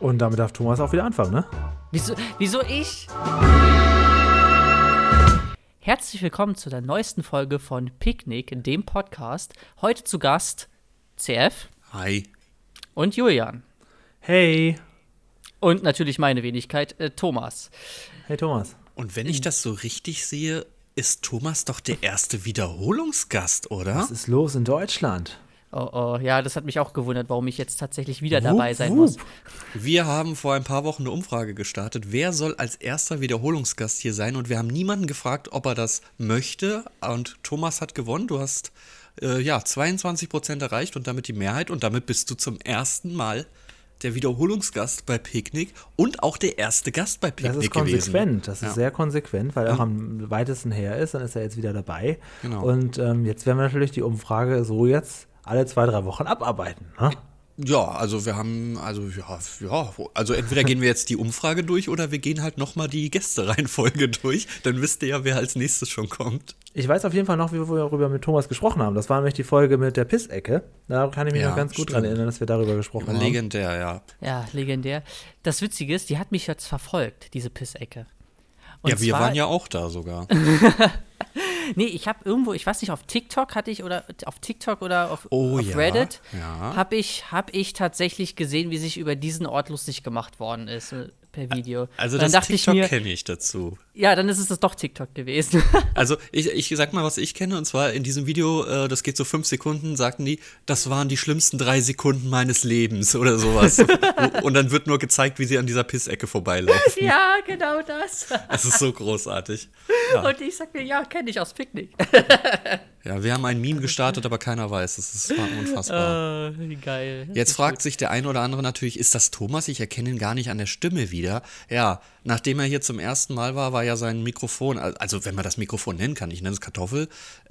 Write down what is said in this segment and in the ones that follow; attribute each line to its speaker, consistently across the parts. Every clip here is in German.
Speaker 1: Und damit darf Thomas auch wieder anfangen, ne?
Speaker 2: Wieso ich? Herzlich willkommen zu der neuesten Folge von Picknick, dem Podcast. Heute zu Gast CF.
Speaker 3: Hi.
Speaker 2: Und Julian.
Speaker 1: Hey.
Speaker 2: Und natürlich meine Wenigkeit, Thomas.
Speaker 1: Hey Thomas.
Speaker 3: Und wenn ich das so richtig sehe, ist Thomas doch der erste Wiederholungsgast, oder?
Speaker 1: Was ist los in Deutschland?
Speaker 2: Oh, ja, das hat mich auch gewundert, warum ich jetzt tatsächlich wieder dabei sein muss.
Speaker 3: Wir haben vor ein paar Wochen eine Umfrage gestartet, wer soll als erster Wiederholungsgast hier sein, und wir haben niemanden gefragt, ob er das möchte, und Thomas hat gewonnen. Du hast 22% erreicht und damit die Mehrheit, und damit bist du zum ersten Mal der Wiederholungsgast bei Picknick und auch der erste Gast bei Picknick gewesen.
Speaker 1: Das ist konsequent, das ist sehr konsequent, weil er auch am weitesten her ist, dann ist er jetzt wieder dabei.
Speaker 3: Genau.
Speaker 1: Und jetzt werden wir natürlich die Umfrage so jetzt alle 2-3 Wochen abarbeiten, ne?
Speaker 3: Ja, also wir haben, also entweder gehen wir jetzt die Umfrage durch oder wir gehen halt nochmal die Gästereihenfolge durch, dann wisst ihr ja, wer als nächstes schon kommt.
Speaker 1: Ich weiß auf jeden Fall noch, wie wir darüber mit Thomas gesprochen haben. Das war nämlich die Folge mit der Pissecke. Da kann ich mich noch ganz gut dran erinnern, dass wir darüber gesprochen haben.
Speaker 3: Legendär, ja.
Speaker 2: Ja, legendär. Das Witzige ist, die hat mich jetzt verfolgt, diese Pissecke. Und
Speaker 3: ja, wir waren ja auch da sogar.
Speaker 2: Nee, ich habe irgendwo, ich weiß nicht, auf TikTok oder auf Reddit, hab ich tatsächlich gesehen, wie sich über diesen Ort lustig gemacht worden ist per Video.
Speaker 3: Also das TikTok kenne ich dazu.
Speaker 2: Ja, dann ist es das doch TikTok gewesen.
Speaker 3: Also ich sag mal, was ich kenne, und zwar in diesem Video, das geht so 5 Sekunden, sagten die, das waren die schlimmsten 3 Sekunden meines Lebens oder sowas. Und dann wird nur gezeigt, wie sie an dieser Pissecke vorbeilaufen.
Speaker 2: Ja, genau das.
Speaker 3: Das ist so großartig. Ja.
Speaker 2: Und ich sag mir, ja, kenne ich aus Picknick.
Speaker 3: Ja, wir haben ein Meme gestartet, aber keiner weiß. Das ist unfassbar.
Speaker 2: Wie geil.
Speaker 3: Jetzt fragt sich der eine oder andere natürlich, ist das Thomas? Ich erkenne ihn gar nicht an der Stimme wieder. Ja, nachdem er hier zum ersten Mal war ja sein Mikrofon, also wenn man das Mikrofon nennen kann, ich nenne es Kartoffel,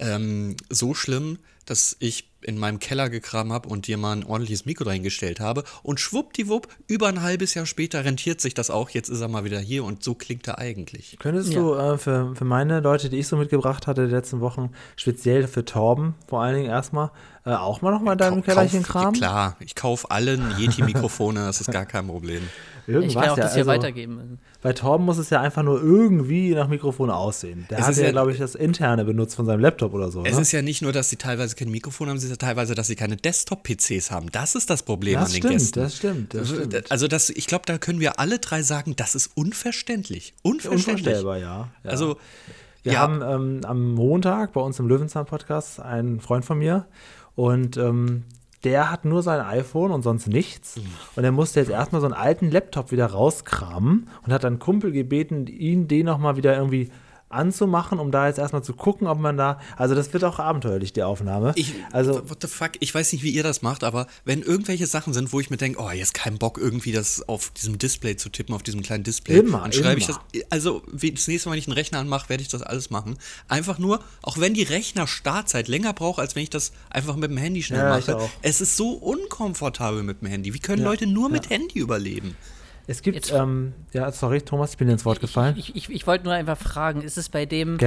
Speaker 3: so schlimm, dass ich in meinem Keller gekramt habe und dir mal ein ordentliches Mikro reingestellt habe, und schwuppdiwupp, über ein halbes Jahr später rentiert sich das auch, jetzt ist er mal wieder hier und so klingt er eigentlich.
Speaker 1: Könntest du für meine Leute, die ich so mitgebracht hatte die letzten Wochen, speziell für Torben vor allen Dingen erstmal, auch mal nochmal in deinem Kellerchen kramen?
Speaker 3: Ja, klar, ich kaufe allen Yeti-Mikrofone, das ist gar kein Problem.
Speaker 2: Ich kann auch das hier weitergeben.
Speaker 1: Bei Torben muss es ja einfach nur irgendwie nach Mikrofon aussehen. Der hat ja, glaube ich, das interne benutzt von seinem Laptop oder so.
Speaker 3: Es ist ja nicht nur, dass sie teilweise kein Mikrofon haben, es ist ja teilweise, dass sie keine Desktop-PCs haben. Das ist das Problem an den Gästen.
Speaker 1: Das stimmt.
Speaker 3: Also ich glaube, da können wir alle 3 sagen, das ist unverständlich.
Speaker 1: Unvorstellbar, ja.
Speaker 3: Also
Speaker 1: wir haben am Montag bei uns im Löwenzahn-Podcast einen Freund von mir, und der hat nur sein iPhone und sonst nichts. Und er musste jetzt erstmal so einen alten Laptop wieder rauskramen und hat dann einen Kumpel gebeten, den nochmal wieder irgendwie anzumachen, um da jetzt erstmal zu gucken, ob man da, also das wird auch abenteuerlich, die Aufnahme.
Speaker 3: What the fuck, ich weiß nicht, wie ihr das macht, aber wenn irgendwelche Sachen sind, wo ich mir denke, jetzt kein Bock irgendwie das auf diesem Display zu tippen, auf diesem kleinen Display, dann schreibe ich das, also das nächste Mal, wenn ich einen Rechner anmache, werde ich das alles machen. Einfach nur, auch wenn die Rechner-Startzeit länger braucht, als wenn ich das einfach mit dem Handy schnell mache. Es ist so unkomfortabel mit dem Handy. Wie können Leute nur mit Handy überleben?
Speaker 1: Es gibt, sorry, Thomas, ich bin dir ins Wort gefallen.
Speaker 2: Ich wollte nur einfach fragen, ist es bei dem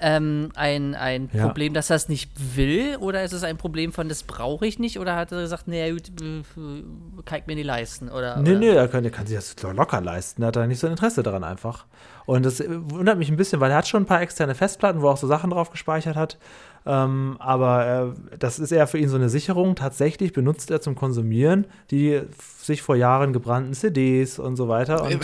Speaker 2: ein Problem, dass er es nicht will, oder ist es ein Problem von, das brauche ich nicht, oder hat er gesagt, nee, gut, kann ich mir nicht leisten?
Speaker 1: Nee, er kann sich das locker leisten, er hat da nicht so ein Interesse daran einfach. Und das wundert mich ein bisschen, weil er hat schon ein paar externe Festplatten, wo er auch so Sachen drauf gespeichert hat. Aber das ist eher für ihn so eine Sicherung. Tatsächlich benutzt er zum Konsumieren die sich vor Jahren gebrannten CDs und so weiter und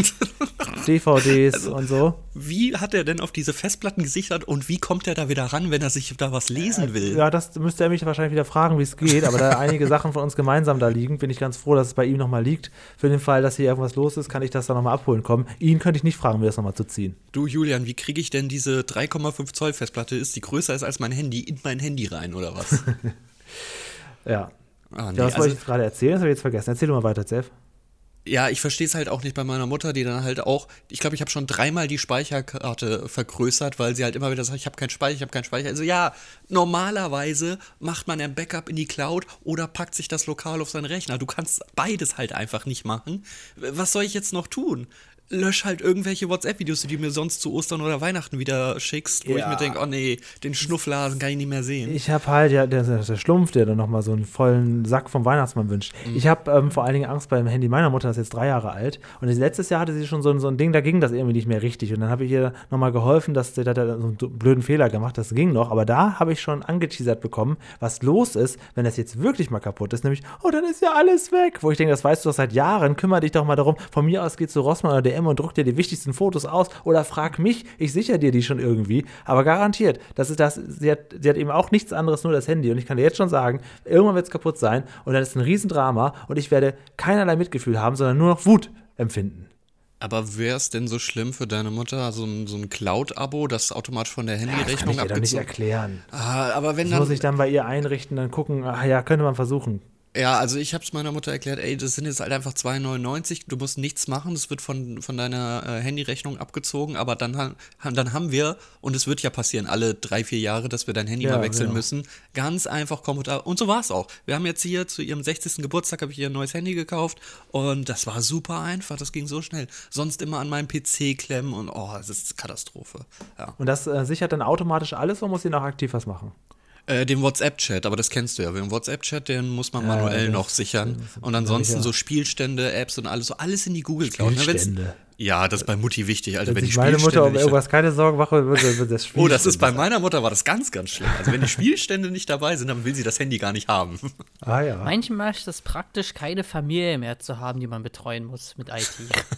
Speaker 1: DVDs und so.
Speaker 3: Wie hat er denn auf diese Festplatten gesichert und wie kommt er da wieder ran, wenn er sich da was lesen will?
Speaker 1: Ja, das müsste er mich wahrscheinlich wieder fragen, wie es geht. Aber da einige Sachen von uns gemeinsam da liegen, bin ich ganz froh, dass es bei ihm nochmal liegt. Für den Fall, dass hier irgendwas los ist, kann ich das dann nochmal abholen kommen. Ihn könnte ich nicht fragen, wie das nochmal zu ziehen.
Speaker 3: Du, Julian, wie kriege ich denn diese 3,5 Zoll Festplatte, die größer ist als mein Handy, in mein Handy rein, oder was?
Speaker 1: Ja. Was wollte ich jetzt gerade erzählen? Das habe ich jetzt vergessen. Erzähl du mal weiter, Zef.
Speaker 3: Ja, ich verstehe es halt auch nicht bei meiner Mutter, die dann halt auch, ich glaube, ich habe schon 3-mal die Speicherkarte vergrößert, weil sie halt immer wieder sagt, ich habe keinen Speicher. Also ja, normalerweise macht man ein Backup in die Cloud oder packt sich das lokal auf seinen Rechner. Du kannst beides halt einfach nicht machen. Was soll ich jetzt noch tun? lösch halt irgendwelche WhatsApp-Videos, die du mir sonst zu Ostern oder Weihnachten wieder schickst, wo ich mir denke, oh nee, den Schnufflasen kann ich nicht mehr sehen.
Speaker 1: Ich habe halt, der Schlumpf, der dann nochmal so einen vollen Sack vom Weihnachtsmann wünscht. Ich habe vor allen Dingen Angst beim Handy meiner Mutter, das ist jetzt 3 Jahre alt. Und letztes Jahr hatte sie schon so ein Ding, da ging das irgendwie nicht mehr richtig. Und dann habe ich ihr nochmal geholfen, dass sie da so einen blöden Fehler gemacht, das ging noch. Aber da habe ich schon angeteasert bekommen, was los ist, wenn das jetzt wirklich mal kaputt ist. Nämlich, oh, dann ist ja alles weg. Wo ich denke, das weißt du doch seit Jahren, kümmere dich doch mal darum. Von mir aus geh zu Rossmann oder DM und druck dir die wichtigsten Fotos aus oder frag mich, ich sichere dir die schon irgendwie. Aber garantiert, sie hat eben auch nichts anderes, nur das Handy. Und ich kann dir jetzt schon sagen, irgendwann wird es kaputt sein und dann ist ein Riesendrama und ich werde keinerlei Mitgefühl haben, sondern nur noch Wut empfinden.
Speaker 3: Aber wäre es denn so schlimm für deine Mutter, so ein Cloud-Abo, das automatisch von der Handyrechnung abgezogen?
Speaker 1: Das kann ich dir doch nicht erklären.
Speaker 3: Aber wenn
Speaker 1: das muss ich dann bei ihr einrichten, dann gucken, könnte man versuchen.
Speaker 3: Ja, also ich habe es meiner Mutter erklärt, ey, das sind jetzt halt einfach 2,99, du musst nichts machen, das wird von deiner Handyrechnung abgezogen, aber dann haben wir, und es wird ja passieren, alle 3-4 Jahre, dass wir dein Handy mal wechseln müssen, ganz einfach komfortabel, und so war es auch. Wir haben jetzt hier zu ihrem 60. Geburtstag, habe ich ihr ein neues Handy gekauft und das war super einfach, das ging so schnell. Sonst immer an meinem PC klemmen und das ist Katastrophe. Ja.
Speaker 1: Und das sichert dann automatisch alles oder muss sie noch aktiv was machen?
Speaker 3: Den WhatsApp-Chat, aber das kennst du ja. Den WhatsApp-Chat, den muss man manuell noch sichern. Und ansonsten so Spielstände, Apps und alles in die Google Cloud.
Speaker 1: Spielstände.
Speaker 3: Ja, das ist bei Mutti wichtig, Alter.
Speaker 1: Wenn die meine Mutter um irgendwas keine Sorgen mache, wird das Spielstände.
Speaker 3: Oh, das ist bei meiner Mutter war das ganz, ganz schlimm. Also wenn die Spielstände nicht dabei sind, dann will sie das Handy gar nicht haben.
Speaker 1: Ah ja.
Speaker 2: Manchmal ist es praktisch, keine Familie mehr zu haben, die man betreuen muss mit IT.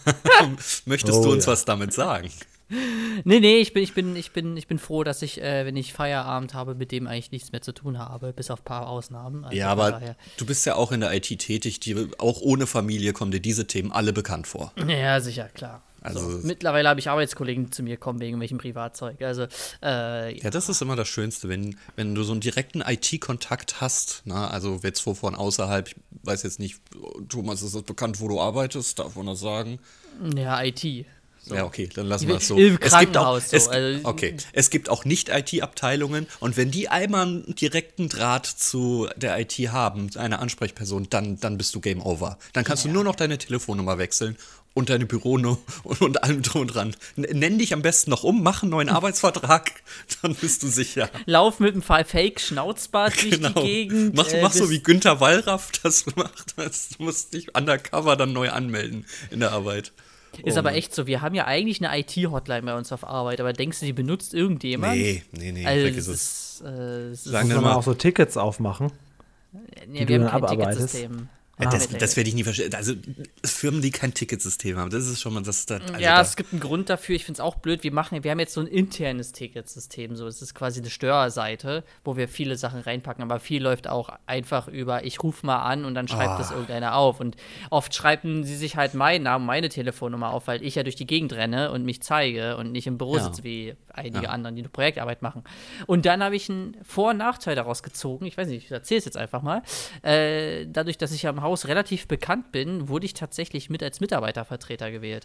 Speaker 3: Möchtest du uns was damit sagen?
Speaker 2: Nee, ich bin froh, dass ich, wenn ich Feierabend habe, mit dem eigentlich nichts mehr zu tun habe, bis auf ein paar Ausnahmen. Also
Speaker 3: ja, aber du bist ja auch in der IT tätig, auch ohne Familie kommen dir diese Themen alle bekannt vor.
Speaker 2: Ja, sicher, klar.
Speaker 3: Also
Speaker 2: mittlerweile habe ich Arbeitskollegen, die zu mir kommen wegen welchem Privatzeug. Also,
Speaker 3: ja, das ist immer das Schönste, wenn du so einen direkten IT-Kontakt hast, also jetzt von außerhalb, ich weiß jetzt nicht, Thomas, ist das bekannt, wo du arbeitest, darf man das sagen?
Speaker 2: Ja, IT.
Speaker 3: So. Ja, okay, dann lassen wir es so.
Speaker 2: Im Krankenhaus.
Speaker 3: Es gibt auch Nicht-IT-Abteilungen und wenn die einmal einen direkten Draht zu der IT haben, eine Ansprechperson, dann bist du Game Over. Dann kannst du nur noch deine Telefonnummer wechseln und deine Büronummer und allem drum und dran. Nenn dich am besten noch mach einen neuen Arbeitsvertrag, dann bist du sicher.
Speaker 2: Lauf mit einem Fake-Schnauzbart durch die Gegend.
Speaker 3: Mach so wie Günther Wallraff das macht. Du musst dich undercover dann neu anmelden in der Arbeit.
Speaker 2: Ist aber echt so, wir haben ja eigentlich eine IT-Hotline bei uns auf Arbeit, aber denkst du, die benutzt irgendjemand?
Speaker 3: Nee,
Speaker 2: also
Speaker 3: vergiss es.
Speaker 1: Sagen wir mal auch so Tickets aufmachen.
Speaker 2: Nee, wir haben kein Ticketsystem.
Speaker 3: Das werde ich nie verstehen. Also Firmen, die kein Ticketsystem haben, das ist schon mal das.
Speaker 2: Es gibt einen Grund dafür. Ich finde es auch blöd. Wir haben jetzt so ein internes Ticketsystem. So, es ist quasi eine Steuerseite, wo wir viele Sachen reinpacken. Aber viel läuft auch einfach über. Ich rufe mal an und dann schreibt das irgendeiner auf. Und oft schreiben sie sich halt meinen Namen, meine Telefonnummer auf, weil ich ja durch die Gegend renne und mich zeige und nicht im Büro sitze wie einige anderen, die eine Projektarbeit machen. Und dann habe ich einen Vor- und Nachteil daraus gezogen. Ich weiß nicht, ich erzähle es jetzt einfach mal. Dadurch, dass ich am Haus relativ bekannt bin, wurde ich tatsächlich mit als Mitarbeitervertreter gewählt.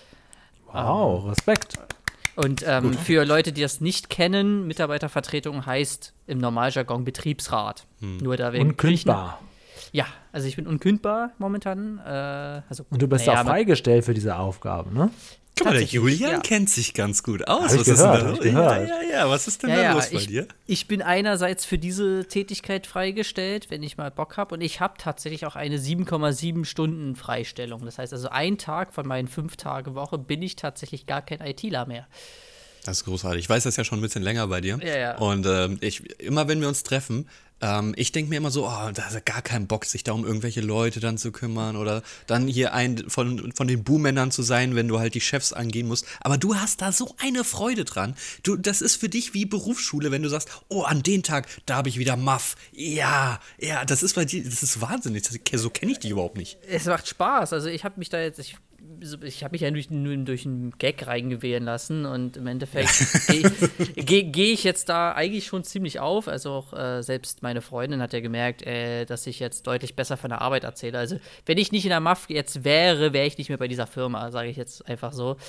Speaker 1: Wow, Respekt.
Speaker 2: Und für Leute, die das nicht kennen, Mitarbeitervertretung heißt im Normaljargon Betriebsrat. Nur da
Speaker 1: unkündbar.
Speaker 2: Ja, also ich bin unkündbar momentan.
Speaker 1: Und du bist auch freigestellt für diese Aufgabe, ne?
Speaker 3: Guck mal, der Julian kennt sich ganz gut aus.
Speaker 1: Was ist denn da los?
Speaker 3: Ja, was ist denn da los bei dir?
Speaker 2: Ich bin einerseits für diese Tätigkeit freigestellt, wenn ich mal Bock habe. Und ich habe tatsächlich auch eine 7,7 Stunden Freistellung. Das heißt also, ein Tag von meinen 5-Tage-Woche bin ich tatsächlich gar kein ITler mehr.
Speaker 3: Das ist großartig. Ich weiß das ja schon ein bisschen länger bei dir.
Speaker 2: Ja.
Speaker 3: Und immer wenn wir uns treffen, ich denke mir immer so, da hat er gar keinen Bock, sich da um irgendwelche Leute dann zu kümmern oder dann hier ein von den Buhmännern zu sein, wenn du halt die Chefs angehen musst. Aber du hast da so eine Freude dran. Das ist für dich wie Berufsschule, wenn du sagst, an den Tag, da habe ich wieder Muff. Ja, das ist bei dir, das ist wahnsinnig. So kenne ich dich überhaupt nicht.
Speaker 2: Es macht Spaß. Also ich habe mich da jetzt, ich habe mich ja nur durch einen Gag reingewählen lassen und im Endeffekt gehe ich jetzt da eigentlich schon ziemlich auf. Also auch selbst meine Freundin hat ja gemerkt, dass ich jetzt deutlich besser von der Arbeit erzähle. Also wenn ich nicht in der MAF jetzt wäre ich nicht mehr bei dieser Firma, sage ich jetzt einfach so.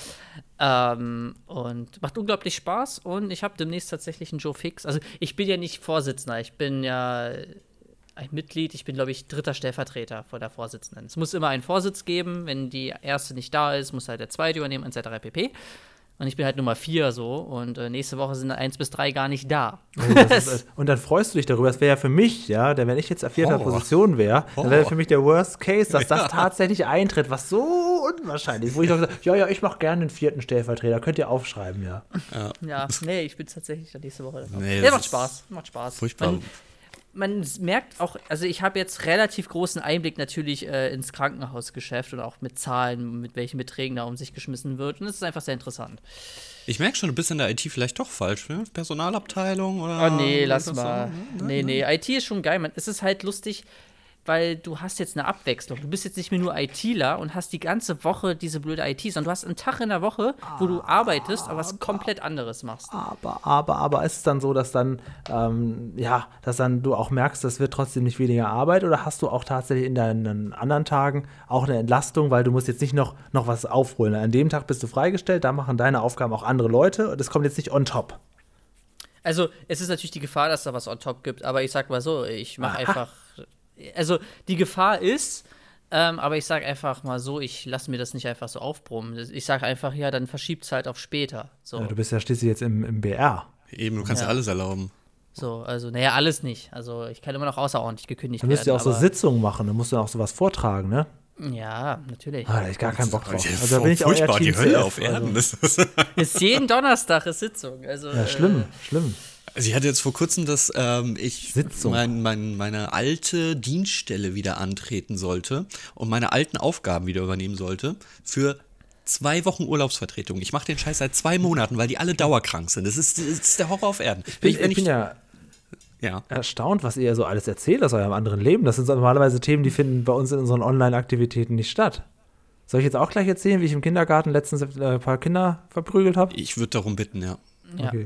Speaker 2: Und macht unglaublich Spaß und ich habe demnächst tatsächlich einen Joe Fix. Also ich bin ja nicht Vorsitzender, ich bin ja ein Mitglied, ich bin, glaube ich, 3. Stellvertreter vor der Vorsitzenden. Es muss immer einen Vorsitz geben, wenn die erste nicht da ist, muss halt der zweite übernehmen, etc. pp. Und ich bin halt Nummer 4 so und nächste Woche sind 1 bis 3 gar nicht da.
Speaker 1: Und dann freust du dich darüber. Das wäre ja für mich, ja, denn wenn ich jetzt auf 4. Position wäre, dann wäre für mich der Worst Case, dass das tatsächlich eintritt, was so unwahrscheinlich ist. Wo ich doch sage, ich mache gerne den 4. Stellvertreter, könnt ihr aufschreiben, ja.
Speaker 2: Ja, nee, ich bin tatsächlich dann nächste Woche.
Speaker 3: Nee,
Speaker 2: macht Spaß,
Speaker 3: Furchtbar.
Speaker 2: Man merkt auch, also ich habe jetzt relativ großen Einblick natürlich ins Krankenhausgeschäft und auch mit Zahlen, mit welchen Beträgen da um sich geschmissen wird. Und es ist einfach sehr interessant.
Speaker 3: Ich merke schon, du bist in der IT vielleicht doch falsch, ne? Personalabteilung oder?
Speaker 2: Oh nee, lass mal. So? Nee, IT ist schon geil. Es ist halt lustig, weil du hast jetzt eine Abwechslung. Du bist jetzt nicht mehr nur ITler und hast die ganze Woche diese blöde IT, sondern du hast einen Tag in der Woche, wo du arbeitest, aber was komplett anderes machst.
Speaker 1: Aber ist es dann so, dass dann, dass dann du auch merkst, das wird trotzdem nicht weniger Arbeit, oder hast du auch tatsächlich in deinen anderen Tagen auch eine Entlastung, weil du musst jetzt nicht noch was aufholen. An dem Tag bist du freigestellt, da machen deine Aufgaben auch andere Leute und das kommt jetzt nicht on top.
Speaker 2: Also es ist natürlich die Gefahr, dass da was on top gibt, aber ich sag mal so, ich mache einfach. Also die Gefahr ist, aber ich sage einfach mal so, ich lasse mir das nicht einfach so aufbrummen. Ich sage einfach, ja, dann verschiebt es halt auf später. So.
Speaker 1: Ja, du bist ja schließlich jetzt im BR.
Speaker 3: Eben, du kannst ja alles erlauben.
Speaker 2: So, also, alles nicht. Also ich kann immer noch außerordentlich gekündigt werden.
Speaker 1: Du musst ja auch so Sitzungen machen, du musst ja auch sowas vortragen, ne?
Speaker 2: Ja, natürlich.
Speaker 1: Da habe ich gar keinen Bock drauf.
Speaker 3: Also da bin ich auch eher Team die Hölle auf Erden.
Speaker 2: Ist jeden Donnerstag ist Sitzung. Also,
Speaker 1: ja, schlimm.
Speaker 3: Also ich hatte jetzt vor kurzem, dass ich meine alte Dienststelle wieder antreten sollte und meine alten Aufgaben wieder übernehmen sollte für 2 Wochen Urlaubsvertretung. Ich mache den Scheiß seit 2 Monaten, weil die alle dauerkrank sind. Das ist der Horror auf Erden.
Speaker 1: Ich bin ja erstaunt, was ihr so alles erzählt aus eurem anderen Leben. Das sind so normalerweise Themen, die finden bei uns in unseren Online-Aktivitäten nicht statt. Soll ich jetzt auch gleich erzählen, wie ich im Kindergarten letztens ein paar Kinder verprügelt habe?
Speaker 3: Ich würde darum bitten, ja.
Speaker 1: Okay.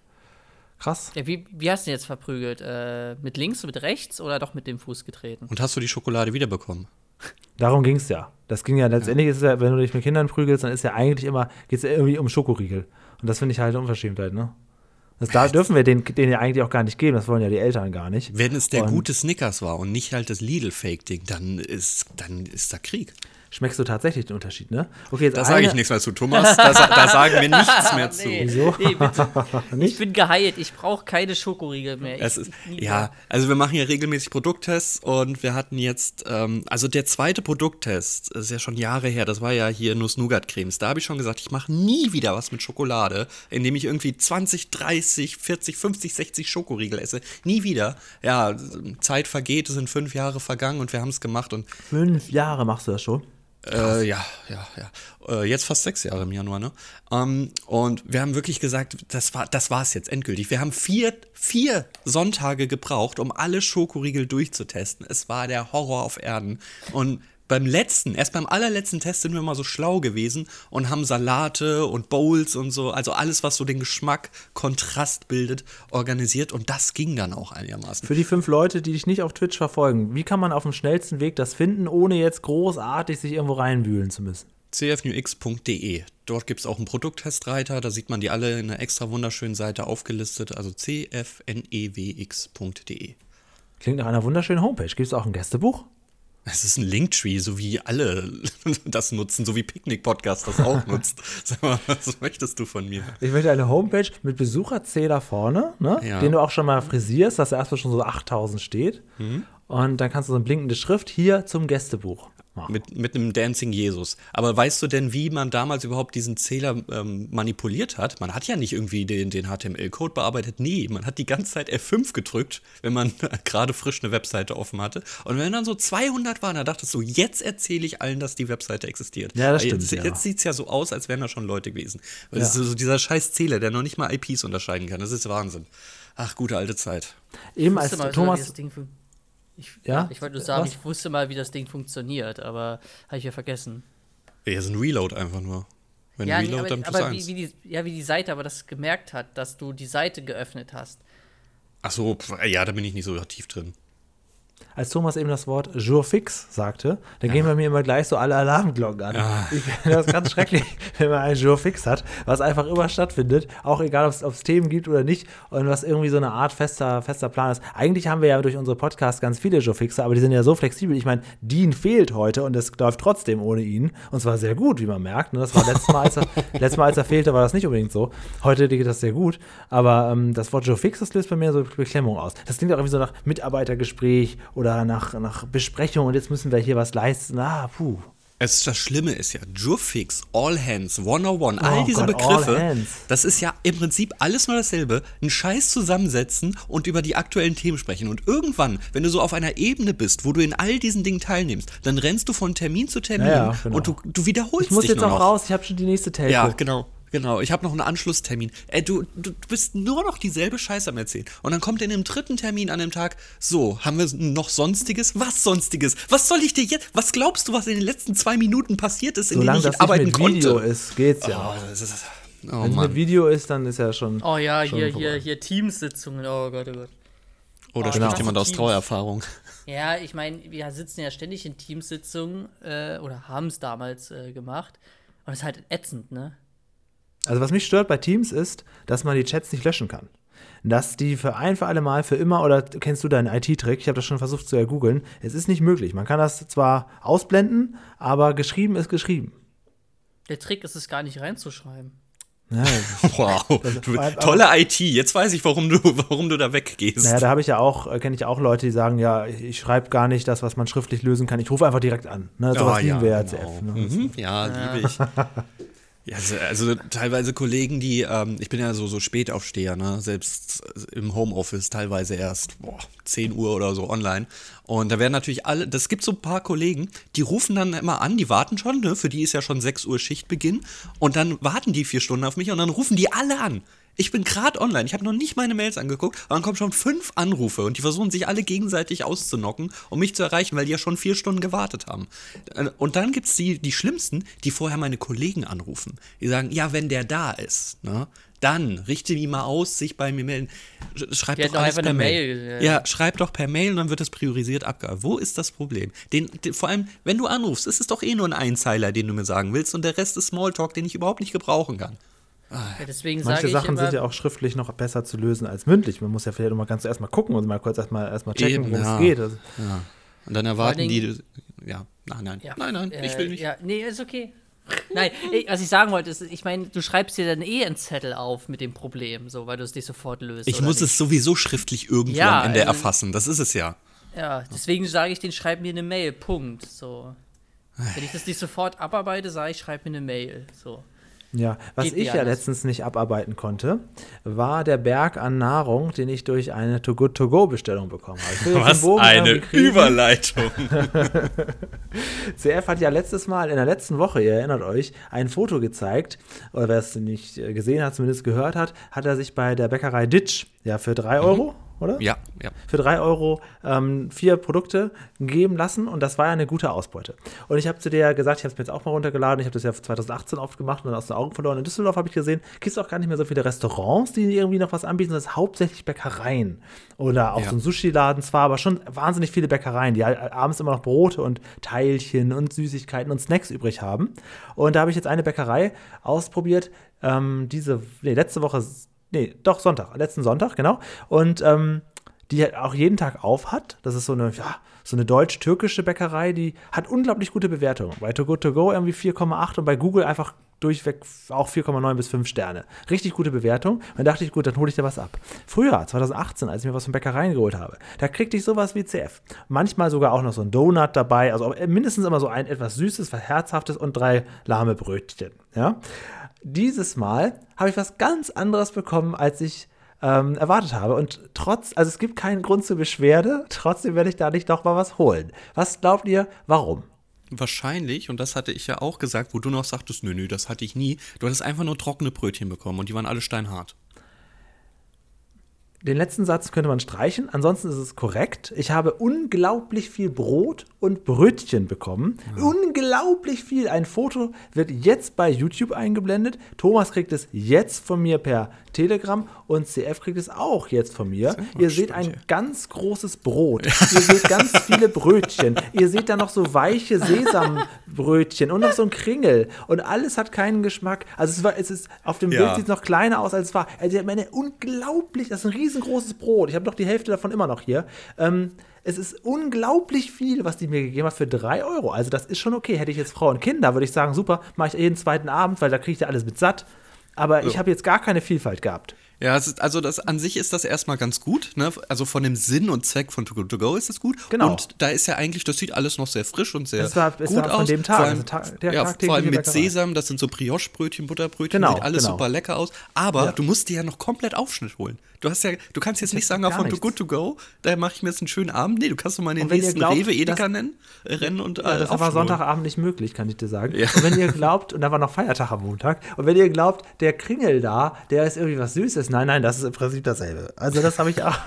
Speaker 1: Krass.
Speaker 2: Ja, wie hast du ihn jetzt verprügelt? Mit links, mit rechts oder doch mit dem Fuß getreten?
Speaker 3: Und hast du die Schokolade wiederbekommen?
Speaker 1: Darum ging es ja. Das ging ja letztendlich, ist ja, wenn du dich mit Kindern prügelst, dann ist ja eigentlich immer, geht es ja irgendwie um Schokoriegel. Und das finde ich halt Unverschämtheit, ne? Da dürfen wir den ja eigentlich auch gar nicht geben, das wollen ja die Eltern gar nicht.
Speaker 3: Wenn es der gute Snickers war und nicht halt das Lidl-Fake-Ding, dann ist da Krieg.
Speaker 1: Schmeckst du tatsächlich den Unterschied, ne? Okay,
Speaker 3: da sage ich nichts mehr zu, Thomas. Da sagen wir nichts mehr zu.
Speaker 1: Wieso?
Speaker 2: Nee, bitte. Ich bin geheilt. Ich brauche keine Schokoriegel mehr.
Speaker 3: Also wir machen ja regelmäßig Produkttests und wir hatten jetzt, also der zweite Produkttest, das ist ja schon Jahre her, das war ja hier Nuss-Nougat-Cremes. Da habe ich schon gesagt, ich mache nie wieder was mit Schokolade, indem ich irgendwie 20, 30, 40, 50, 60 Schokoriegel esse. Nie wieder. Ja, Zeit vergeht, es sind 5 Jahre vergangen und wir haben es gemacht. Und
Speaker 1: 5 Jahre machst du das schon?
Speaker 3: Ja. Jetzt fast 6 Jahre im Januar, ne? Und wir haben wirklich gesagt, das war's jetzt endgültig. Wir haben 4 Sonntage gebraucht, um alle Schokoriegel durchzutesten. Es war der Horror auf Erden. Und erst beim allerletzten Test sind wir mal so schlau gewesen und haben Salate und Bowls und so, also alles, was so den Geschmack, Kontrast bildet, organisiert und das ging dann auch einigermaßen.
Speaker 1: Für die 5 Leute, die dich nicht auf Twitch verfolgen, wie kann man auf dem schnellsten Weg das finden, ohne jetzt großartig sich irgendwo reinwühlen zu müssen?
Speaker 3: cfnux.de. Dort gibt es auch einen Produkttestreiter, da sieht man die alle in einer extra wunderschönen Seite aufgelistet, also cfnewx.de.
Speaker 1: Klingt nach einer wunderschönen Homepage. Gibt es auch ein Gästebuch?
Speaker 3: Es ist ein Linktree, so wie alle das nutzen, so wie Picknick-Podcast das auch nutzt. Sag mal, was möchtest du von mir?
Speaker 1: Ich möchte eine Homepage mit Besucherzähler vorne, ne? Ja. Den du auch schon mal frisierst, dass da erstmal schon so 8000 steht. Mhm. Und dann kannst du so eine blinkende Schrift hier zum Gästebuch machen.
Speaker 3: Mit einem Dancing Jesus. Aber weißt du denn, wie man damals überhaupt diesen Zähler manipuliert hat? Man hat ja nicht irgendwie den HTML-Code bearbeitet. Nee, man hat die ganze Zeit F5 gedrückt, wenn man gerade frisch eine Webseite offen hatte. Und wenn dann so 200 waren, dann dachtest du, jetzt erzähle ich allen, dass die Webseite existiert.
Speaker 1: Ja, das stimmt.
Speaker 3: Jetzt sieht es ja so aus, als wären da schon Leute gewesen. Ja. Das ist so dieser scheiß Zähler, der noch nicht mal IPs unterscheiden kann. Das ist Wahnsinn. Ach, gute alte Zeit.
Speaker 1: Eben als Thomas...
Speaker 2: Ich wollte nur sagen, ich wusste mal, wie das Ding funktioniert, aber habe ich ja vergessen.
Speaker 3: Ja, ist ein Reload einfach nur. Wenn Reload, dann plus 1.
Speaker 2: Wie die Seite aber das gemerkt hat, dass du die Seite geöffnet hast.
Speaker 3: Ach so, ja, da bin ich nicht so tief drin.
Speaker 1: als Thomas eben das Wort Jour fix sagte, dann gehen bei mir immer gleich so alle Alarmglocken an. Ja. Ich finde das ganz schrecklich, wenn man ein Jour fix hat, was einfach immer stattfindet, auch egal, ob es Themen gibt oder nicht und was irgendwie so eine Art fester Plan ist. Eigentlich haben wir ja durch unsere Podcasts ganz viele Jour fixe, aber die sind ja so flexibel. Ich meine, Dean fehlt heute und es läuft trotzdem ohne ihn und zwar sehr gut, wie man merkt. Ne? Das war letztes Mal, als er fehlte, war das nicht unbedingt so. Heute geht das sehr gut, aber das Wort Jour fix, das löst bei mir so Beklemmung aus. Das klingt auch irgendwie so nach Mitarbeitergespräch oder nach Besprechung und jetzt müssen wir hier was leisten.
Speaker 3: Das Schlimme ist ja, Jour fix, All Hands, 101, all diese Begriffe, das ist ja im Prinzip alles nur dasselbe, einen Scheiß zusammensetzen und über die aktuellen Themen sprechen. Und irgendwann, wenn du so auf einer Ebene bist, wo du in all diesen Dingen teilnimmst, dann rennst du von Termin zu Termin genau. Und du wiederholst dich
Speaker 1: Ich muss jetzt
Speaker 3: nur
Speaker 1: auch
Speaker 3: noch.
Speaker 1: Raus, ich habe schon die nächste Telco.
Speaker 3: Ja, Genau, ich habe noch einen Anschlusstermin. Du bist nur noch dieselbe Scheiße am Erzählen. Und dann kommt in dem 3. Termin an dem Tag, so, haben wir noch Sonstiges? Was Sonstiges? Was soll ich dir jetzt, was glaubst du, was in den letzten 2 Minuten passiert ist, in denen ich arbeiten konnte?
Speaker 1: Solange das mit Video ist, geht's ja. Wenn es mit Video ist, dann ist ja schon
Speaker 2: Oh ja, hier Teamsitzungen, oh Gott.
Speaker 3: Oder spricht jemand aus Trauererfahrung?
Speaker 2: Ja, ich meine, wir sitzen ja ständig in Teamsitzungen oder haben es damals gemacht. Und es ist halt ätzend, ne?
Speaker 1: Also was mich stört bei Teams ist, dass man die Chats nicht löschen kann. Dass die für alle Mal, für immer, oder kennst du deinen IT-Trick? Ich habe das schon versucht zu googeln. Es ist nicht möglich. Man kann das zwar ausblenden, aber geschrieben ist geschrieben.
Speaker 2: Der Trick ist es gar nicht reinzuschreiben.
Speaker 1: Ja,
Speaker 3: wow, tolle IT. Jetzt weiß ich, warum du da weggehst.
Speaker 1: Naja, da kenne ich auch Leute, die sagen, ja, ich schreibe gar nicht das, was man schriftlich lösen kann. Ich rufe einfach direkt an. Ne? Sowas lieben wir ja CF. Ne?
Speaker 3: Ja, liebe ich. Ja, also teilweise Kollegen, die, ich bin ja so Spätaufsteher, ne, selbst im Homeoffice teilweise erst 10 Uhr oder so online. Und da werden natürlich das gibt so ein paar Kollegen, die rufen dann immer an, die warten schon, ne, für die ist ja schon 6 Uhr Schichtbeginn. Und dann warten die 4 Stunden auf mich und dann rufen die alle an. Ich bin gerade online, ich habe noch nicht meine Mails angeguckt, aber dann kommen schon 5 Anrufe und die versuchen sich alle gegenseitig auszunocken, um mich zu erreichen, weil die ja schon 4 Stunden gewartet haben. Und dann gibt's die Schlimmsten, die vorher meine Kollegen anrufen. Die sagen, ja, wenn der da ist, ne, dann richte die mal aus, sich bei mir melden. Schreib doch alles per Mail. Ja, schreib doch per Mail und dann wird das priorisiert abgearbeitet. Wo ist das Problem? Vor allem, wenn du anrufst, ist es doch eh nur ein Einzeiler, den du mir sagen willst und der Rest ist Smalltalk, den ich überhaupt nicht gebrauchen kann.
Speaker 2: Ja, deswegen
Speaker 1: Manche Sachen sind ja auch schriftlich noch besser zu lösen als mündlich. Man muss ja vielleicht noch mal ganz erstmal gucken und mal kurz erstmal checken, worum es geht. Also.
Speaker 3: Ja. Und dann erwarten die, nein, ich will nicht.
Speaker 2: Ja, nee, ist okay. Nein, was ich sagen wollte, ist, ich meine, du schreibst dir dann einen Zettel auf mit dem Problem, so, weil du es nicht sofort löst.
Speaker 3: Ich muss es sowieso schriftlich irgendwo am Ende erfassen, das ist es ja.
Speaker 2: Ja, deswegen sage ich denen, schreib mir eine Mail, Punkt. So. Wenn ich das nicht sofort abarbeite, sage ich, schreib mir eine Mail, so.
Speaker 1: Ja, was ich ja letztens nicht abarbeiten konnte, war der Berg an Nahrung, den ich durch eine Too Good To Go Bestellung bekommen habe.
Speaker 3: Was eine Überleitung.
Speaker 1: CF hat ja letztes Mal, in der letzten Woche, ihr erinnert euch, ein Foto gezeigt, oder wer es nicht gesehen hat, zumindest gehört hat, hat er sich bei der Bäckerei Ditsch für 3 Euro, oder?
Speaker 3: Ja.
Speaker 1: Für 3 Euro 4 Produkte geben lassen und das war ja eine gute Ausbeute. Und ich habe zu dir ja gesagt, ich habe es mir jetzt auch mal runtergeladen, ich habe das ja 2018 oft gemacht und aus den Augen verloren. In Düsseldorf habe ich gesehen, gibt es auch gar nicht mehr so viele Restaurants, die irgendwie noch was anbieten, sondern es ist hauptsächlich Bäckereien. Oder auch so ein Sushi-Laden zwar, aber schon wahnsinnig viele Bäckereien, die abends immer noch Brote und Teilchen und Süßigkeiten und Snacks übrig haben. Und da habe ich jetzt eine Bäckerei ausprobiert, letzten Sonntag, genau. Und die halt auch jeden Tag auf hat. Das ist so eine deutsch-türkische Bäckerei, die hat unglaublich gute Bewertungen. Bei Too Good To Go irgendwie 4,8 und bei Google einfach durchweg auch 4,9 bis 5 Sterne. Richtig gute Bewertung. Und dann dachte ich, gut, dann hole ich da was ab. Früher, 2018, als ich mir was von Bäckereien geholt habe, da kriegte ich sowas wie CF. Manchmal sogar auch noch so ein Donut dabei, also mindestens immer so ein etwas Süßes, was Herzhaftes und 3 lahme Brötchen. Ja? Dieses Mal habe ich was ganz anderes bekommen, als ich erwartet habe. Und also es gibt keinen Grund zur Beschwerde, trotzdem werde ich da nicht noch mal was holen. Was glaubt ihr, warum?
Speaker 3: Wahrscheinlich, und das hatte ich ja auch gesagt, wo du noch sagtest, nö, das hatte ich nie. Du hattest einfach nur trockene Brötchen bekommen und die waren alle steinhart.
Speaker 1: Den letzten Satz könnte man streichen, ansonsten ist es korrekt. Ich habe unglaublich viel Brot und Brötchen bekommen. Ja. Unglaublich viel. Ein Foto wird jetzt bei YouTube eingeblendet. Thomas kriegt es jetzt von mir per Telegram und CF kriegt es auch jetzt von mir. Ihr seht ein ganz großes Brot. Ihr seht ganz viele Brötchen. Ihr seht da noch so weiche Sesambrötchen und noch so ein Kringel. Und alles hat keinen Geschmack. Also auf dem Bild sieht es noch kleiner aus, als es war. Also ich meine, unglaublich, das ist ein riesengroßes Brot. Ich habe noch die Hälfte davon immer noch hier. Es ist unglaublich viel, was die mir gegeben hat für 3 Euro. Also das ist schon okay. Hätte ich jetzt Frau und Kinder, würde ich sagen, super, mache ich jeden zweiten Abend, weil da kriege ich ja alles mit satt. Aber ich habe jetzt gar keine Vielfalt gehabt.
Speaker 3: Ja, an sich ist das erstmal ganz gut, ne? Also von dem Sinn und Zweck von Too Good To Go ist es gut.
Speaker 1: Genau.
Speaker 3: Und da ist ja eigentlich, das sieht alles noch sehr frisch und sehr
Speaker 1: gut aus. Von dem Tag.
Speaker 3: Vor allem mit Sesam, das sind so Brioche-Brötchen, Butterbrötchen, sieht alles super lecker aus. Aber du musst dir ja noch komplett Aufschnitt holen. Du kannst jetzt nicht sagen, von Too Good To Go, da mache ich mir jetzt einen schönen Abend. Nee, du kannst doch mal in den nächsten Rewe, Edeka rennen und
Speaker 1: das war Sonntagabend nicht möglich, kann ich dir sagen. Ja. Und wenn ihr glaubt, und da war noch Feiertag am Montag, und wenn ihr glaubt, der Kringel da, der ist irgendwie was Süßes, nein, das ist im Prinzip dasselbe. Also das habe ich auch.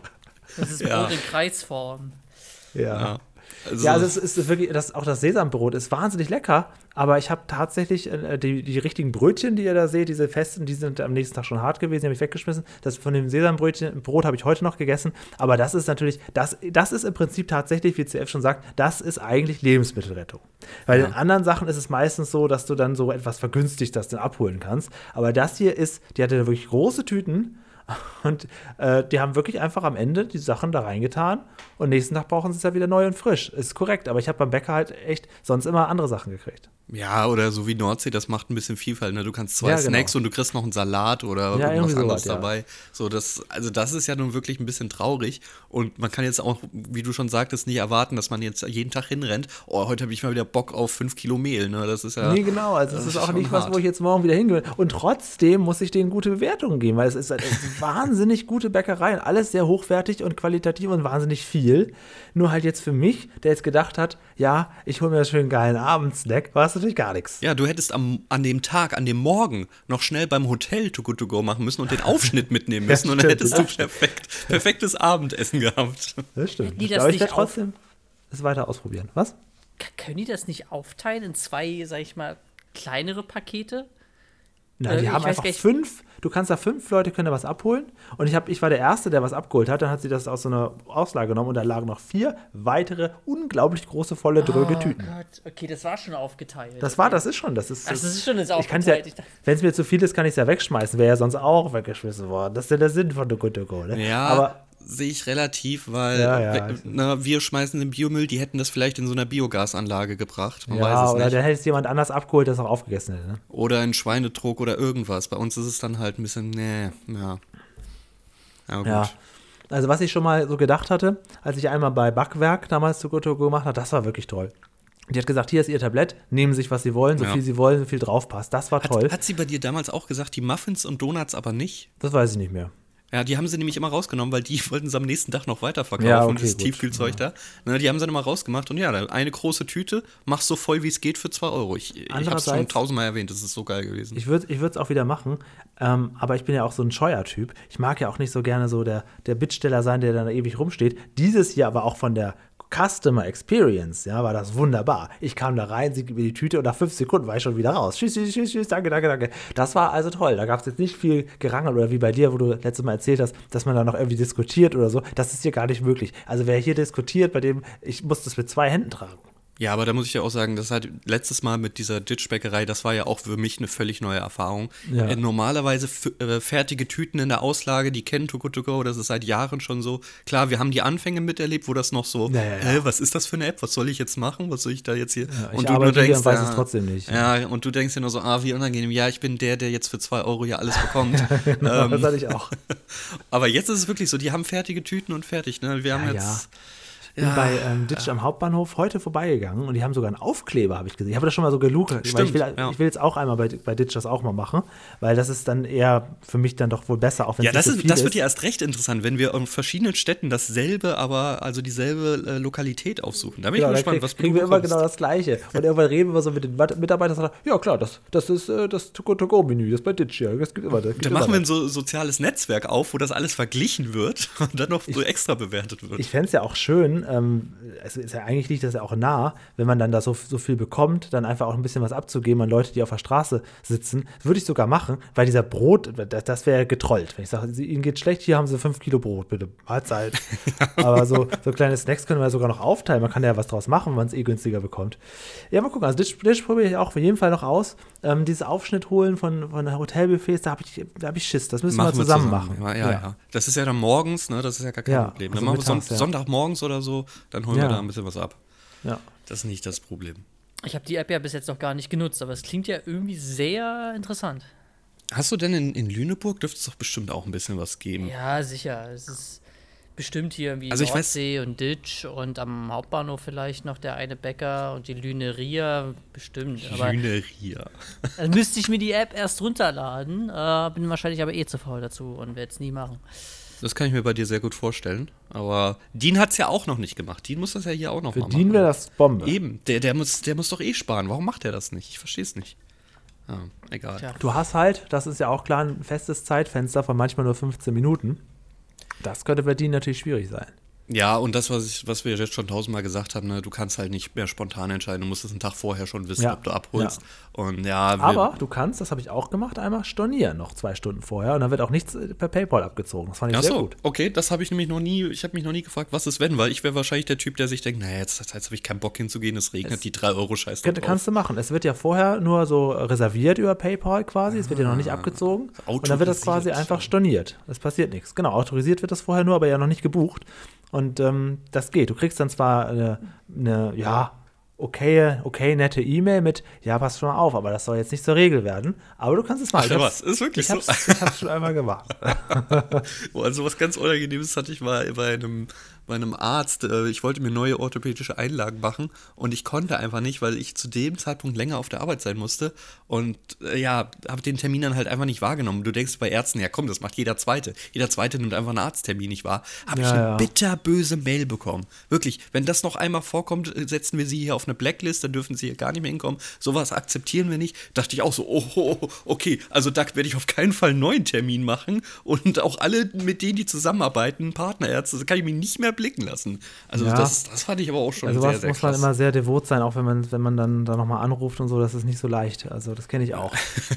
Speaker 2: Das ist Brot in Kreisform.
Speaker 1: Ja. Also es ist wirklich, auch das Sesambrot ist wahnsinnig lecker, aber ich habe tatsächlich die richtigen Brötchen, die ihr da seht, diese festen, die sind am nächsten Tag schon hart gewesen, die habe ich weggeschmissen. Das von dem Sesambrot habe ich heute noch gegessen, aber das ist natürlich, das ist im Prinzip tatsächlich, wie CF schon sagt, das ist eigentlich Lebensmittelrettung. Weil in anderen Sachen ist es meistens so, dass du dann so etwas vergünstigt das dann abholen kannst, aber das hier die hatte wirklich große Tüten. Und die haben wirklich einfach am Ende die Sachen da reingetan und nächsten Tag brauchen sie es ja wieder neu und frisch. Ist korrekt, aber ich habe beim Bäcker halt echt sonst immer andere Sachen gekriegt.
Speaker 3: Ja, oder so wie Nordsee, das macht ein bisschen Vielfalt. Ne? Du kannst 2 Snacks und du kriegst noch einen Salat oder irgendwas anderes dabei. So, das ist ja nun wirklich ein bisschen traurig. Und man kann jetzt auch, wie du schon sagtest, nicht erwarten, dass man jetzt jeden Tag hinrennt. Oh, heute habe ich mal wieder Bock auf 5 Kilo Mehl. Ne? Das ist ja.
Speaker 1: Nee, genau. Also, das ist auch nicht was, wo ich jetzt morgen wieder hingehe. Und trotzdem muss ich denen gute Bewertungen geben, weil es ist wahnsinnig gute Bäckereien. Alles sehr hochwertig und qualitativ und wahnsinnig viel. Nur halt jetzt für mich, der jetzt gedacht hat, ja, ich hole mir einen schönen geilen Abendsnack, war es natürlich gar nichts.
Speaker 3: Ja, du hättest an dem Tag, an dem Morgen noch schnell beim Hotel Too Good To Go machen müssen und den Aufschnitt mitnehmen müssen und dann hättest du perfektes Abendessen gehabt.
Speaker 1: Das stimmt.
Speaker 2: Die das
Speaker 1: aber ich werde trotzdem es weiter ausprobieren. Was?
Speaker 2: Können die das nicht aufteilen in 2, sag ich mal, kleinere Pakete?
Speaker 1: Nein, die haben einfach 5, du kannst da 5 Leute können da was abholen und ich war der Erste, der was abgeholt hat, dann hat sie das aus so einer Auslage genommen und da lagen noch 4 weitere unglaublich große, volle, dröge Tüten.
Speaker 2: Oh Gott, okay, das war schon aufgeteilt.
Speaker 1: Das ist schon
Speaker 2: aufgeteilt.
Speaker 1: Wenn es mir zu viel ist, kann ich es ja wegschmeißen, wäre ja sonst auch weggeschmissen worden. Das ist ja der Sinn von Too Good To Go, ne?
Speaker 3: Ja, aber sehe ich relativ, weil wir schmeißen den Biomüll, die hätten das vielleicht in so einer Biogasanlage gebracht. Man weiß es
Speaker 1: oder
Speaker 3: nicht.
Speaker 1: dann hätte es jemand anders abgeholt, das auch aufgegessen hätte. Ne?
Speaker 3: Oder in Schweinetrog oder irgendwas. Bei uns ist es dann halt ein bisschen, Ja, gut.
Speaker 1: Ja. Also was ich schon mal so gedacht hatte, als ich einmal bei Backwerk damals Too Good To Go gemacht habe, das war wirklich toll. Die hat gesagt, hier ist ihr Tablett, nehmen sich, was sie wollen, so viel sie wollen, so viel drauf passt. Das war toll.
Speaker 3: Hat sie bei dir damals auch gesagt, die Muffins und Donuts aber nicht?
Speaker 1: Das weiß ich nicht mehr.
Speaker 3: Ja, die haben sie nämlich immer rausgenommen, weil die wollten sie am nächsten Tag noch weiterverkaufen, das Tiefkühlzeug da. Na, die haben sie dann immer rausgemacht und eine große Tüte, mach's so voll, wie es geht, für 2 Euro. Ich hab's schon 1000-mal erwähnt, das ist so geil gewesen.
Speaker 1: Ich würde es auch wieder machen, aber ich bin ja auch so ein Scheuer-Typ. Ich mag ja auch nicht so gerne so der Bittsteller sein, der dann ewig rumsteht. Dieses hier aber auch von der Customer Experience, war das wunderbar. Ich kam da rein, sie gibt mir die Tüte und nach 5 Sekunden war ich schon wieder raus. Tschüss, danke. Das war also toll. Da gab es jetzt nicht viel Gerangel oder wie bei dir, wo du letztes Mal erzählt hast, dass man da noch irgendwie diskutiert oder so. Das ist hier gar nicht möglich. Also wer hier diskutiert, ich muss das mit 2 Händen tragen.
Speaker 3: Ja, aber da muss ich ja auch sagen, das halt letztes Mal mit dieser Ditch-Bäckerei, das war ja auch für mich eine völlig neue Erfahrung. Ja. Normalerweise fertige Tüten in der Auslage, die kennen Too Good To Go, das ist seit Jahren schon so. Klar, wir haben die Anfänge miterlebt, wo das noch so, was ist das für eine App, was soll ich jetzt machen, was soll ich da jetzt hier?
Speaker 1: Ja, und du denkst, und weiß es trotzdem nicht.
Speaker 3: Ja, und du denkst dir nur so, wie unangenehm, ich bin der jetzt für 2 Euro hier alles bekommt.
Speaker 1: Genau, das hatte ich auch.
Speaker 3: Aber jetzt ist es wirklich so, die haben fertige Tüten und fertig, ne? Wir haben jetzt...
Speaker 1: bin bei Ditch am Hauptbahnhof heute vorbeigegangen und die haben sogar einen Aufkleber, habe ich gesehen. Ich habe das schon mal so gelugt. Ich will jetzt auch einmal bei Ditch das auch mal machen, weil das ist dann eher für mich dann doch wohl besser, auch wenn es nicht so viel ist.
Speaker 3: Das wird ja erst recht interessant, wenn wir in verschiedenen Städten dasselbe, aber also dieselbe Lokalität aufsuchen. Da bin ich mal gespannt, was
Speaker 1: kriegen wir immer genau das Gleiche. Und irgendwann reden wir so mit den Mitarbeitern und sagen, ja klar, das ist das To-Go-Menü, das bei Ditch, ja, das gibt immer das.
Speaker 3: Dann machen wir ein soziales Netzwerk auf, wo das alles verglichen wird und dann noch so extra bewertet wird.
Speaker 1: Ich fände es ja auch schön, es ist ja eigentlich liegt das ja auch nah, wenn man dann da so viel bekommt, dann einfach auch ein bisschen was abzugeben an Leute, die auf der Straße sitzen. Das würde ich sogar machen, weil dieser Brot, das wäre getrollt. Wenn ich sage, Ihnen geht schlecht, hier haben Sie 5 Kilo Brot, bitte, Mahlzeit. Aber so kleine Snacks können wir sogar noch aufteilen. Man kann ja was draus machen, wenn man es günstiger bekommt. Ja, mal gucken. Also Ditch probiere ich auch auf jeden Fall noch aus. Dieses Aufschnitt holen von Hotelbuffets, da hab ich Schiss. Das müssen wir zusammen machen.
Speaker 3: Ja. Das ist ja dann morgens, ne? Das ist ja gar kein Problem. Dann
Speaker 1: also
Speaker 3: machen wir Sonntagmorgens oder so, dann holen wir da ein bisschen was ab.
Speaker 1: Ja.
Speaker 3: Das ist nicht das Problem.
Speaker 2: Ich habe die App ja bis jetzt noch gar nicht genutzt, aber es klingt ja irgendwie sehr interessant.
Speaker 3: Hast du denn in Lüneburg, dürfte es doch bestimmt auch ein bisschen was geben?
Speaker 2: Ja, sicher. Es ist bestimmt hier irgendwie Nordsee und Ditch und am Hauptbahnhof vielleicht noch der eine Bäcker und die Lüneria, bestimmt.
Speaker 3: Lüneria.
Speaker 2: Dann müsste ich mir die App erst runterladen, bin wahrscheinlich aber zu faul dazu und werde es nie machen.
Speaker 3: Das kann ich mir bei dir sehr gut vorstellen. Aber Dean hat es ja auch noch nicht gemacht. Dean muss das ja hier auch noch mal machen.
Speaker 1: Für Dean wäre das Bombe.
Speaker 3: Eben, der muss doch sparen. Warum macht er das nicht? Ich verstehe es nicht. Egal.
Speaker 2: Tja.
Speaker 1: Du hast halt, das ist ja auch klar, ein festes Zeitfenster von manchmal nur 15 Minuten. Das könnte bei Dean natürlich schwierig sein.
Speaker 3: Ja, und das, was wir jetzt schon 1000-mal gesagt haben, ne, du kannst halt nicht mehr spontan entscheiden. Du musst es einen Tag vorher schon wissen, ob du abholst.
Speaker 1: Ja.
Speaker 3: Und
Speaker 1: aber du kannst, das habe ich auch gemacht, einmal stornieren noch 2 Stunden vorher und dann wird auch nichts per PayPal abgezogen. Das fand ich sehr gut.
Speaker 3: Okay, das habe ich nämlich noch nie, ich habe mich noch nie gefragt, was ist wenn, weil ich wäre wahrscheinlich der Typ, der sich denkt, naja, jetzt habe ich keinen Bock hinzugehen, es regnet, die 3 Euro Scheiß drauf.
Speaker 1: Kannst du machen. Es wird ja vorher nur so reserviert über PayPal quasi, es wird ja noch nicht abgezogen und dann wird das quasi einfach storniert. Es passiert nichts. Genau, autorisiert wird das vorher nur, aber ja noch nicht gebucht. Und das geht. Du kriegst dann zwar eine okay, nette E-Mail mit, ja, pass schon mal auf, aber das soll jetzt nicht zur Regel werden. Aber du kannst es mal.
Speaker 3: Ist wirklich so?
Speaker 1: Ich hab's schon einmal gemacht.
Speaker 3: Also was ganz Unangenehmes hatte ich mal bei einem Arzt. Ich wollte mir neue orthopädische Einlagen machen und ich konnte einfach nicht, weil ich zu dem Zeitpunkt länger auf der Arbeit sein musste und habe den Termin dann halt einfach nicht wahrgenommen. Du denkst bei Ärzten, ja komm, das macht jeder Zweite. Jeder Zweite nimmt einfach einen Arzttermin nicht wahr. Habe ich eine bitterböse Mail bekommen. Wirklich, wenn das noch einmal vorkommt, setzen wir Sie hier auf eine Blacklist, dann dürfen Sie hier gar nicht mehr hinkommen. Sowas akzeptieren wir nicht. Dachte ich auch so, okay, also da werde ich auf keinen Fall einen neuen Termin machen und auch alle, mit denen die zusammenarbeiten, Partnerärzte, das kann ich mir nicht mehr blicken lassen. Also das fand ich aber auch schon sehr, sehr krass.
Speaker 1: Muss man immer sehr devot sein, auch wenn man dann da nochmal anruft und so, das ist nicht so leicht. Also das kenne ich auch.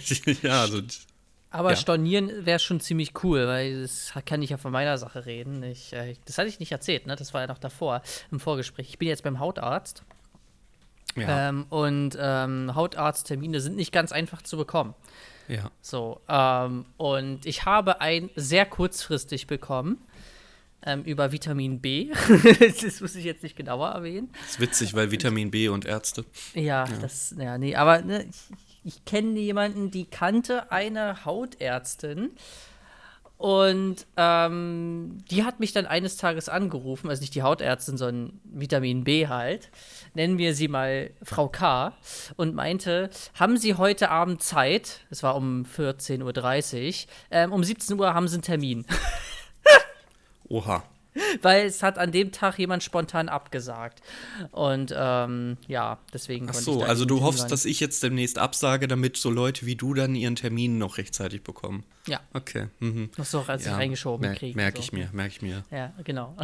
Speaker 2: Aber stornieren wäre schon ziemlich cool, weil das kann ich ja von meiner Sache reden. Das hatte ich nicht erzählt, ne? Das war ja noch davor, im Vorgespräch. Ich bin jetzt beim Hautarzt. Ja. Hautarzttermine sind nicht ganz einfach zu bekommen.
Speaker 3: Ja.
Speaker 2: So, und ich habe einen sehr kurzfristig bekommen. Über Vitamin B. Das muss ich jetzt nicht genauer erwähnen.
Speaker 3: Das ist witzig, weil Vitamin B und Ärzte.
Speaker 2: Aber ne, ich kenne jemanden, die kannte eine Hautärztin und die hat mich dann eines Tages angerufen, also nicht die Hautärztin, sondern Vitamin B halt, nennen wir sie mal Frau K. und meinte, haben Sie heute Abend Zeit, es war um 14.30 Uhr, um 17 Uhr haben Sie einen Termin.
Speaker 3: Oha.
Speaker 2: Weil es hat an dem Tag jemand spontan abgesagt. Und deswegen
Speaker 3: konnte ich da also du hoffst, dass ich jetzt demnächst absage, damit so Leute wie du dann ihren Termin noch rechtzeitig bekommen.
Speaker 2: Ja.
Speaker 3: Okay.
Speaker 2: Das ist doch, als ich reingeschoben kriege.
Speaker 3: Merke ich mir.
Speaker 2: Ja, genau.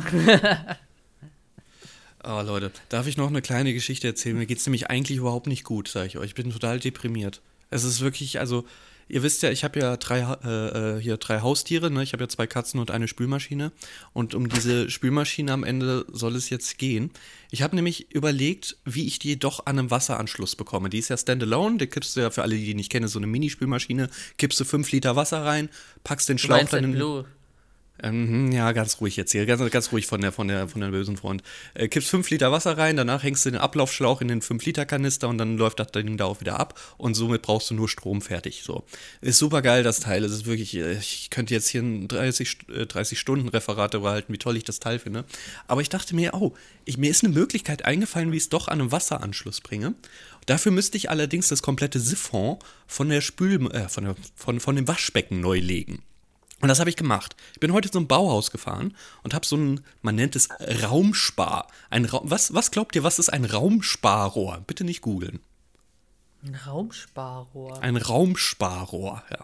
Speaker 3: Oh, Leute, darf ich noch eine kleine Geschichte erzählen? Mir geht es nämlich eigentlich überhaupt nicht gut, sage ich euch. Ich bin total deprimiert. Es ist wirklich, also ihr wisst ja, ich habe ja 3 Haustiere, ne? Ich habe ja 2 Katzen und eine Spülmaschine. Und um diese Spülmaschine am Ende soll es jetzt gehen. Ich habe nämlich überlegt, wie ich die doch an einem Wasseranschluss bekomme. Die ist ja standalone, die kippst du ja, für alle, die nicht kennen, so eine Mini-Spülmaschine, kippst du 5 Liter Wasser rein, packst den Schlauch dann in...
Speaker 2: Blue.
Speaker 3: Ja, ganz ruhig jetzt hier, ganz ruhig von der bösen Front. Kippst 5 Liter Wasser rein, danach hängst du den Ablaufschlauch in den 5-Liter-Kanister und dann läuft das Ding da auch wieder ab und somit brauchst du nur Strom, fertig. So. Ist super geil, das Teil. Es ist wirklich, ich könnte jetzt hier ein 30-Stunden-Referat darüber halten, wie toll ich das Teil finde. Aber ich dachte mir, mir ist eine Möglichkeit eingefallen, wie ich es doch an einem Wasseranschluss bringe. Dafür müsste ich allerdings das komplette Siphon von der von dem Waschbecken neu legen. Und das habe ich gemacht. Ich bin heute zum Bauhaus gefahren und habe man nennt es Raumspar. Was glaubt ihr, was ist ein Raumsparrohr? Bitte nicht googeln.
Speaker 2: Ein Raumsparrohr?
Speaker 3: Ein Raumsparrohr, ja.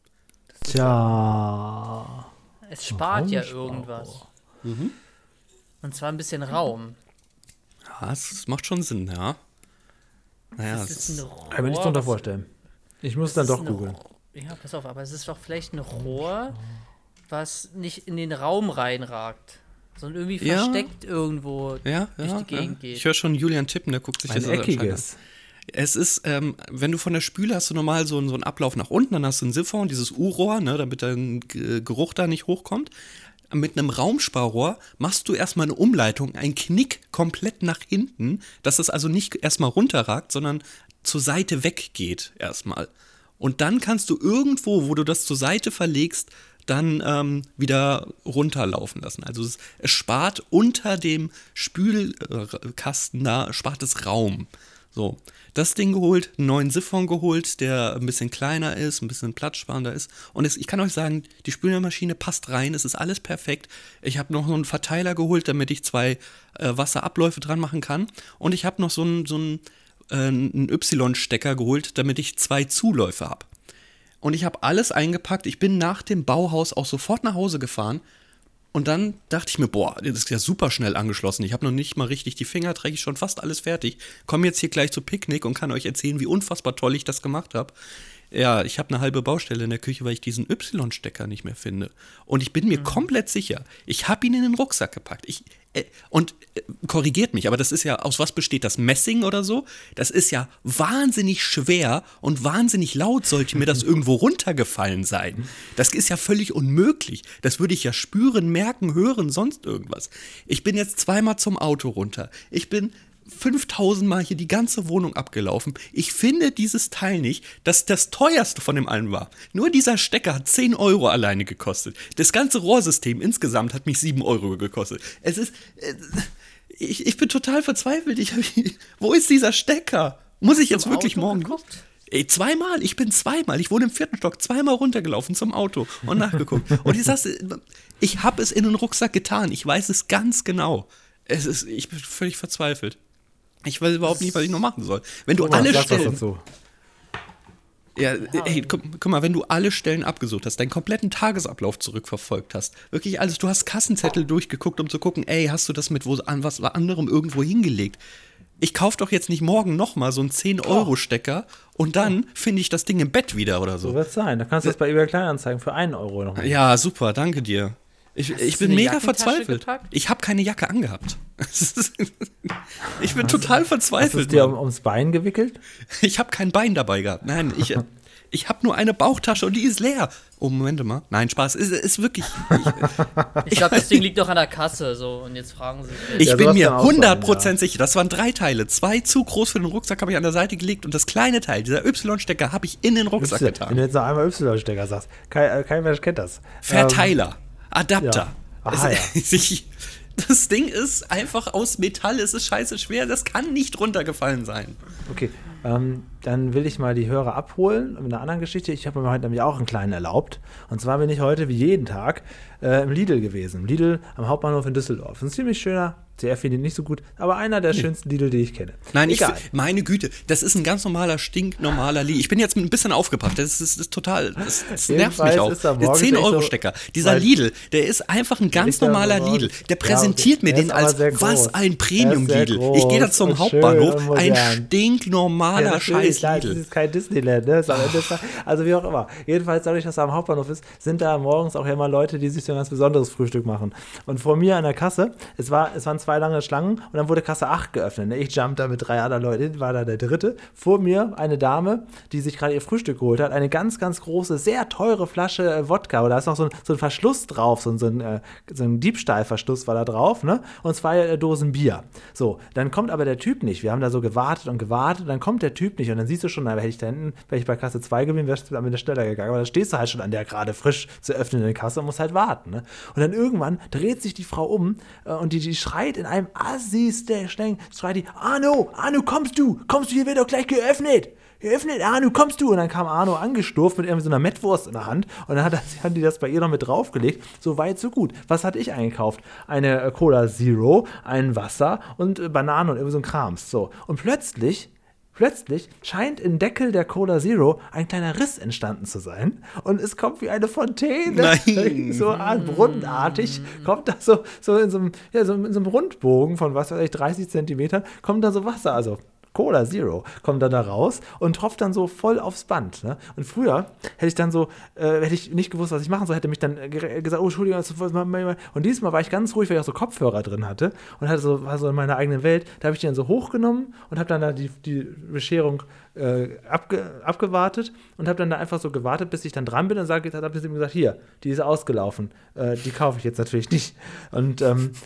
Speaker 1: Tja.
Speaker 2: Es spart ja irgendwas.
Speaker 3: Mhm.
Speaker 2: Und zwar ein bisschen Raum.
Speaker 3: Ja, das macht schon Sinn, ja. Naja,
Speaker 2: das ist ein Rohr.
Speaker 1: Kann mir nicht drunter vorstellen. Ich muss dann doch googeln.
Speaker 2: Ja, pass auf, aber es ist doch vielleicht ein Rohr, was nicht in den Raum reinragt, sondern irgendwie versteckt irgendwo durch die Gegend geht.
Speaker 3: Ich höre schon Julian tippen, der guckt sich
Speaker 1: ein
Speaker 3: das
Speaker 1: eckiges.
Speaker 3: Es ist, wenn du von der Spüle hast du normal so einen Ablauf nach unten, dann hast du ein Siphon, dieses U-Rohr, ne, damit der Geruch da nicht hochkommt. Mit einem Raumsparrohr machst du erstmal eine Umleitung, einen Knick komplett nach hinten, dass es also nicht erstmal runterragt, sondern zur Seite weggeht erstmal. Und dann kannst du irgendwo, wo du das zur Seite verlegst, dann wieder runterlaufen lassen. Also es spart unter dem Spülkasten da, spart es Raum. So, das Ding geholt, einen neuen Siphon geholt, der ein bisschen kleiner ist, ein bisschen platzsparender ist. Und ich kann euch sagen, die Spülmaschine passt rein, es ist alles perfekt. Ich habe noch so einen Verteiler geholt, damit ich 2 Wasserabläufe dran machen kann. Und ich habe noch so einen Y-Stecker geholt, damit ich 2 Zuläufe habe. Und ich habe alles eingepackt. Ich bin nach dem Bauhaus auch sofort nach Hause gefahren. Und dann dachte ich mir, boah, das ist ja super schnell angeschlossen. Ich habe noch nicht mal richtig die Finger, träge ich schon fast alles fertig. Komme jetzt hier gleich zu Picknick und kann euch erzählen, wie unfassbar toll ich das gemacht habe. Ja, ich habe eine halbe Baustelle in der Küche, weil ich diesen Y-Stecker nicht mehr finde. Und ich bin mir komplett sicher, ich habe ihn in den Rucksack gepackt. Korrigiert mich, aber das ist ja, aus was besteht das? Messing oder so? Das ist ja wahnsinnig schwer und wahnsinnig laut, sollte mir das irgendwo runtergefallen sein. Das ist ja völlig unmöglich. Das würde ich ja spüren, merken, hören, sonst irgendwas. Ich bin jetzt 2-mal zum Auto runter. Ich bin 5000 Mal hier die ganze Wohnung abgelaufen. Ich finde dieses Teil nicht, das das teuerste von dem allen war. Nur dieser Stecker hat 10 Euro alleine gekostet. Das ganze Rohrsystem insgesamt hat mich 7 Euro gekostet. Es ist, ich bin total verzweifelt. Wo ist dieser Stecker? Muss ich jetzt wirklich morgen?
Speaker 2: Geguckt?
Speaker 3: 2-mal, ich bin 2-mal. Ich wohne im 4. Stock, 2-mal runtergelaufen zum Auto und nachgeguckt. Und ich habe es in den Rucksack getan. Ich weiß es ganz genau. Ich bin völlig verzweifelt. Ich weiß überhaupt nicht, was ich noch machen soll. Wenn du alle Stellen. Ja, hey, guck mal, wenn du alle Stellen abgesucht hast, deinen kompletten Tagesablauf zurückverfolgt hast, wirklich alles, du hast Kassenzettel durchgeguckt, um zu gucken, hast du das mit was anderem irgendwo hingelegt? Ich kauf doch jetzt nicht morgen nochmal so einen 10-Euro-Stecker und dann finde ich das Ding im Bett wieder oder so.
Speaker 1: So wird es sein. Da kannst du das bei eBay Kleinanzeigen für 1 Euro noch machen.
Speaker 3: Ja, super, danke dir. Ich bin mega verzweifelt. Ich habe keine Jacke angehabt. Ich bin total verzweifelt.
Speaker 1: Hast du es dir ums Bein gewickelt?
Speaker 3: Ich habe kein Bein dabei gehabt. Nein, ich habe nur eine Bauchtasche und die ist leer. Oh, Moment mal. Nein, Spaß. Ist wirklich.
Speaker 2: Ich glaube, das Ding liegt doch an der Kasse. So, und jetzt fragen sie sich.
Speaker 3: Ich bin mir 100% sicher. Das waren 3 Teile. 2 zu groß für den Rucksack habe ich an der Seite gelegt und das kleine Teil, dieser Y-Stecker, habe ich in den Rucksack getan.
Speaker 1: Wenn du jetzt noch einmal Y-Stecker sagst, kein Mensch kennt das.
Speaker 3: Verteiler. Adapter.
Speaker 1: Ja. Aha, ja.
Speaker 3: Das Ding ist einfach aus Metall, es ist scheiße schwer, das kann nicht runtergefallen sein.
Speaker 1: Okay, dann will ich mal die Hörer abholen mit einer anderen Geschichte. Ich habe mir heute nämlich auch einen kleinen erlaubt. Und zwar bin ich heute wie jeden Tag im Lidl gewesen. Im Lidl am Hauptbahnhof in Düsseldorf. Ein ziemlich schöner, CR finde ich nicht so gut, aber einer der schönsten Lidl, die ich kenne.
Speaker 3: Nein, meine Güte, das ist ein ganz normaler, stinknormaler Lidl. Ich bin jetzt ein bisschen aufgebracht, das nervt mich auch. Der 10-Euro-Stecker, dieser Lidl, der ist einfach ein ganz normaler Lidl. Der präsentiert mir den als, was ein Premium-Lidl. Ich gehe da zum Hauptbahnhof, ein stinknormaler scheiß Lidl.
Speaker 1: Das ist kein Disneyland, ne? Also wie auch immer. Jedenfalls, dadurch, dass er am Hauptbahnhof ist, sind da morgens auch immer Leute, die sich so ein ganz besonderes Frühstück machen. Und vor mir an der Kasse, es waren 2 lange Schlangen und dann wurde Kasse 8 geöffnet. Ne? Ich jump da mit 3 anderen Leuten, war da der dritte. Vor mir eine Dame, die sich gerade ihr Frühstück geholt hat, eine ganz, ganz große, sehr teure Flasche Wodka. Und da ist noch so ein Verschluss drauf, so ein Diebstahlverschluss war da drauf, ne? Und 2 Dosen Bier. So, dann kommt aber der Typ nicht. Wir haben da so gewartet und dann kommt der Typ nicht. Und dann siehst du schon, hätte ich da hinten, wäre ich bei Kasse 2 gewesen, wäre ich dann wieder schneller gegangen. Aber da stehst du halt schon an der gerade frisch zu öffnenden Kasse und musst halt warten, ne? Und dann irgendwann dreht sich die Frau um und die schreit in einem Assi-Stellen, schreit die, Arno, kommst du, hier wird doch gleich geöffnet, Arno, kommst du? Und dann kam Arno angesturft mit irgendwie so einer Mettwurst in der Hand und dann haben die das bei ihr noch mit draufgelegt, so weit, so gut. Was hatte ich eingekauft? Eine Cola Zero, ein Wasser und Bananen und irgendwie so ein Krams, so. Und plötzlich scheint im Deckel der Cola Zero ein kleiner Riss entstanden zu sein. Und es kommt wie eine Fontäne, so brunnenartig, kommt da so in so einem Rundbogen von, was weiß ich, 30 Zentimetern, kommt da so Wasser, also Cola Zero, kommt dann da raus und tropft dann so voll aufs Band. Ne? Und früher hätte ich nicht gewusst, was ich machen soll, hätte mich dann gesagt, oh, Entschuldigung, und dieses Mal war ich ganz ruhig, weil ich auch so Kopfhörer drin hatte und war so in meiner eigenen Welt. Da habe ich die dann so hochgenommen und habe dann da die Bescherung abgewartet und habe dann da einfach so gewartet, bis ich dann dran bin und habe ihm gesagt, hier, die ist ausgelaufen, die kaufe ich jetzt natürlich nicht. Und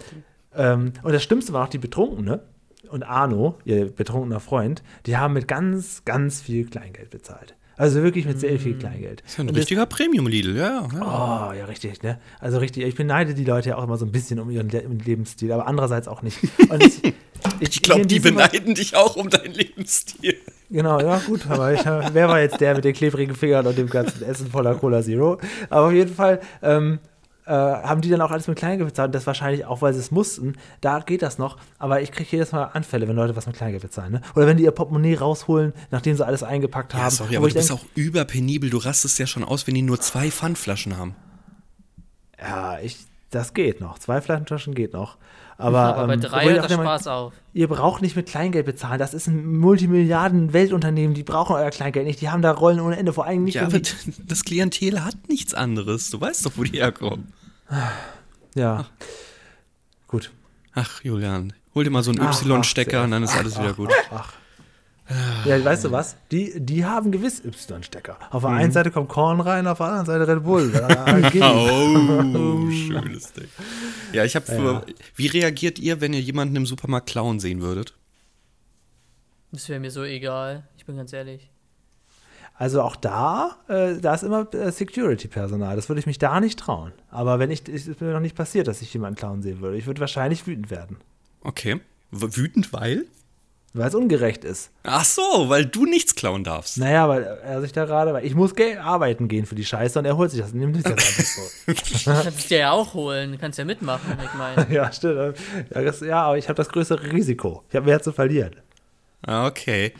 Speaker 1: das Schlimmste war auch die Betrunkene. Und Arno, ihr betrunkener Freund, die haben mit ganz, ganz viel Kleingeld bezahlt. Also wirklich mit sehr viel Kleingeld.
Speaker 3: Das ist ja ein richtiger Premium-Lidl, ja.
Speaker 1: Oh, ja, richtig, ne? Also richtig, ich beneide die Leute ja auch immer so ein bisschen um ihren Lebensstil, aber andererseits auch nicht. Und
Speaker 3: ich glaube, die beneiden dich auch um deinen Lebensstil.
Speaker 1: Genau, ja gut, aber wer war jetzt der mit den klebrigen Fingern und dem ganzen Essen voller Cola Zero? Aber auf jeden Fall haben die dann auch alles mit Kleingeld bezahlt. Das wahrscheinlich auch, weil sie es mussten. Da geht das noch. Aber ich kriege jedes Mal Anfälle, wenn Leute was mit Kleingeld bezahlen. Ne? Oder wenn die ihr Portemonnaie rausholen, nachdem sie alles eingepackt haben.
Speaker 3: Sorry, aber du bist auch überpenibel. Du rastest ja schon aus, wenn die nur 2 Pfandflaschen haben.
Speaker 1: Ja, das geht noch. 2 Flaschentaschen geht noch. Aber
Speaker 2: bei 3 hört das Spaß auf.
Speaker 1: Ihr braucht nicht mit Kleingeld bezahlen. Das ist ein Multimilliarden-Weltunternehmen. Die brauchen euer Kleingeld nicht. Die haben da Rollen ohne Ende. Vor allem nicht.
Speaker 3: Ja, aber das Klientel hat nichts anderes. Du weißt doch, wo die herkommen.
Speaker 1: Ja. Gut.
Speaker 3: Ach, Julian, hol dir mal so einen Y-Stecker und dann ist alles wieder gut.
Speaker 1: Ja, weißt du was? Die haben gewiss Y-Stecker. Auf der einen Seite kommt Korn rein, auf der anderen Seite Red Bull.
Speaker 3: Oh, schönes Ding. Ja, wie reagiert ihr, wenn ihr jemanden im Supermarkt klauen sehen würdet?
Speaker 2: Das wäre mir so egal, ich bin ganz ehrlich.
Speaker 1: Also auch da ist immer Security-Personal. Das würde ich mich da nicht trauen. Aber es ist mir noch nicht passiert, dass ich jemanden klauen sehen würde. Ich würde wahrscheinlich wütend werden.
Speaker 3: Okay. Wütend, weil?
Speaker 1: Weil es ungerecht ist.
Speaker 3: Ach so, weil du nichts klauen darfst.
Speaker 1: Naja, weil er sich da weil ich muss arbeiten gehen für die Scheiße und er holt sich das, nimmt sich das einfach so.
Speaker 2: Du kannst es dir ja auch holen, du kannst ja mitmachen, ich meine.
Speaker 1: Ja, stimmt. Ja, aber ich habe das größere Risiko. Ich habe mehr zu verlieren.
Speaker 3: Okay.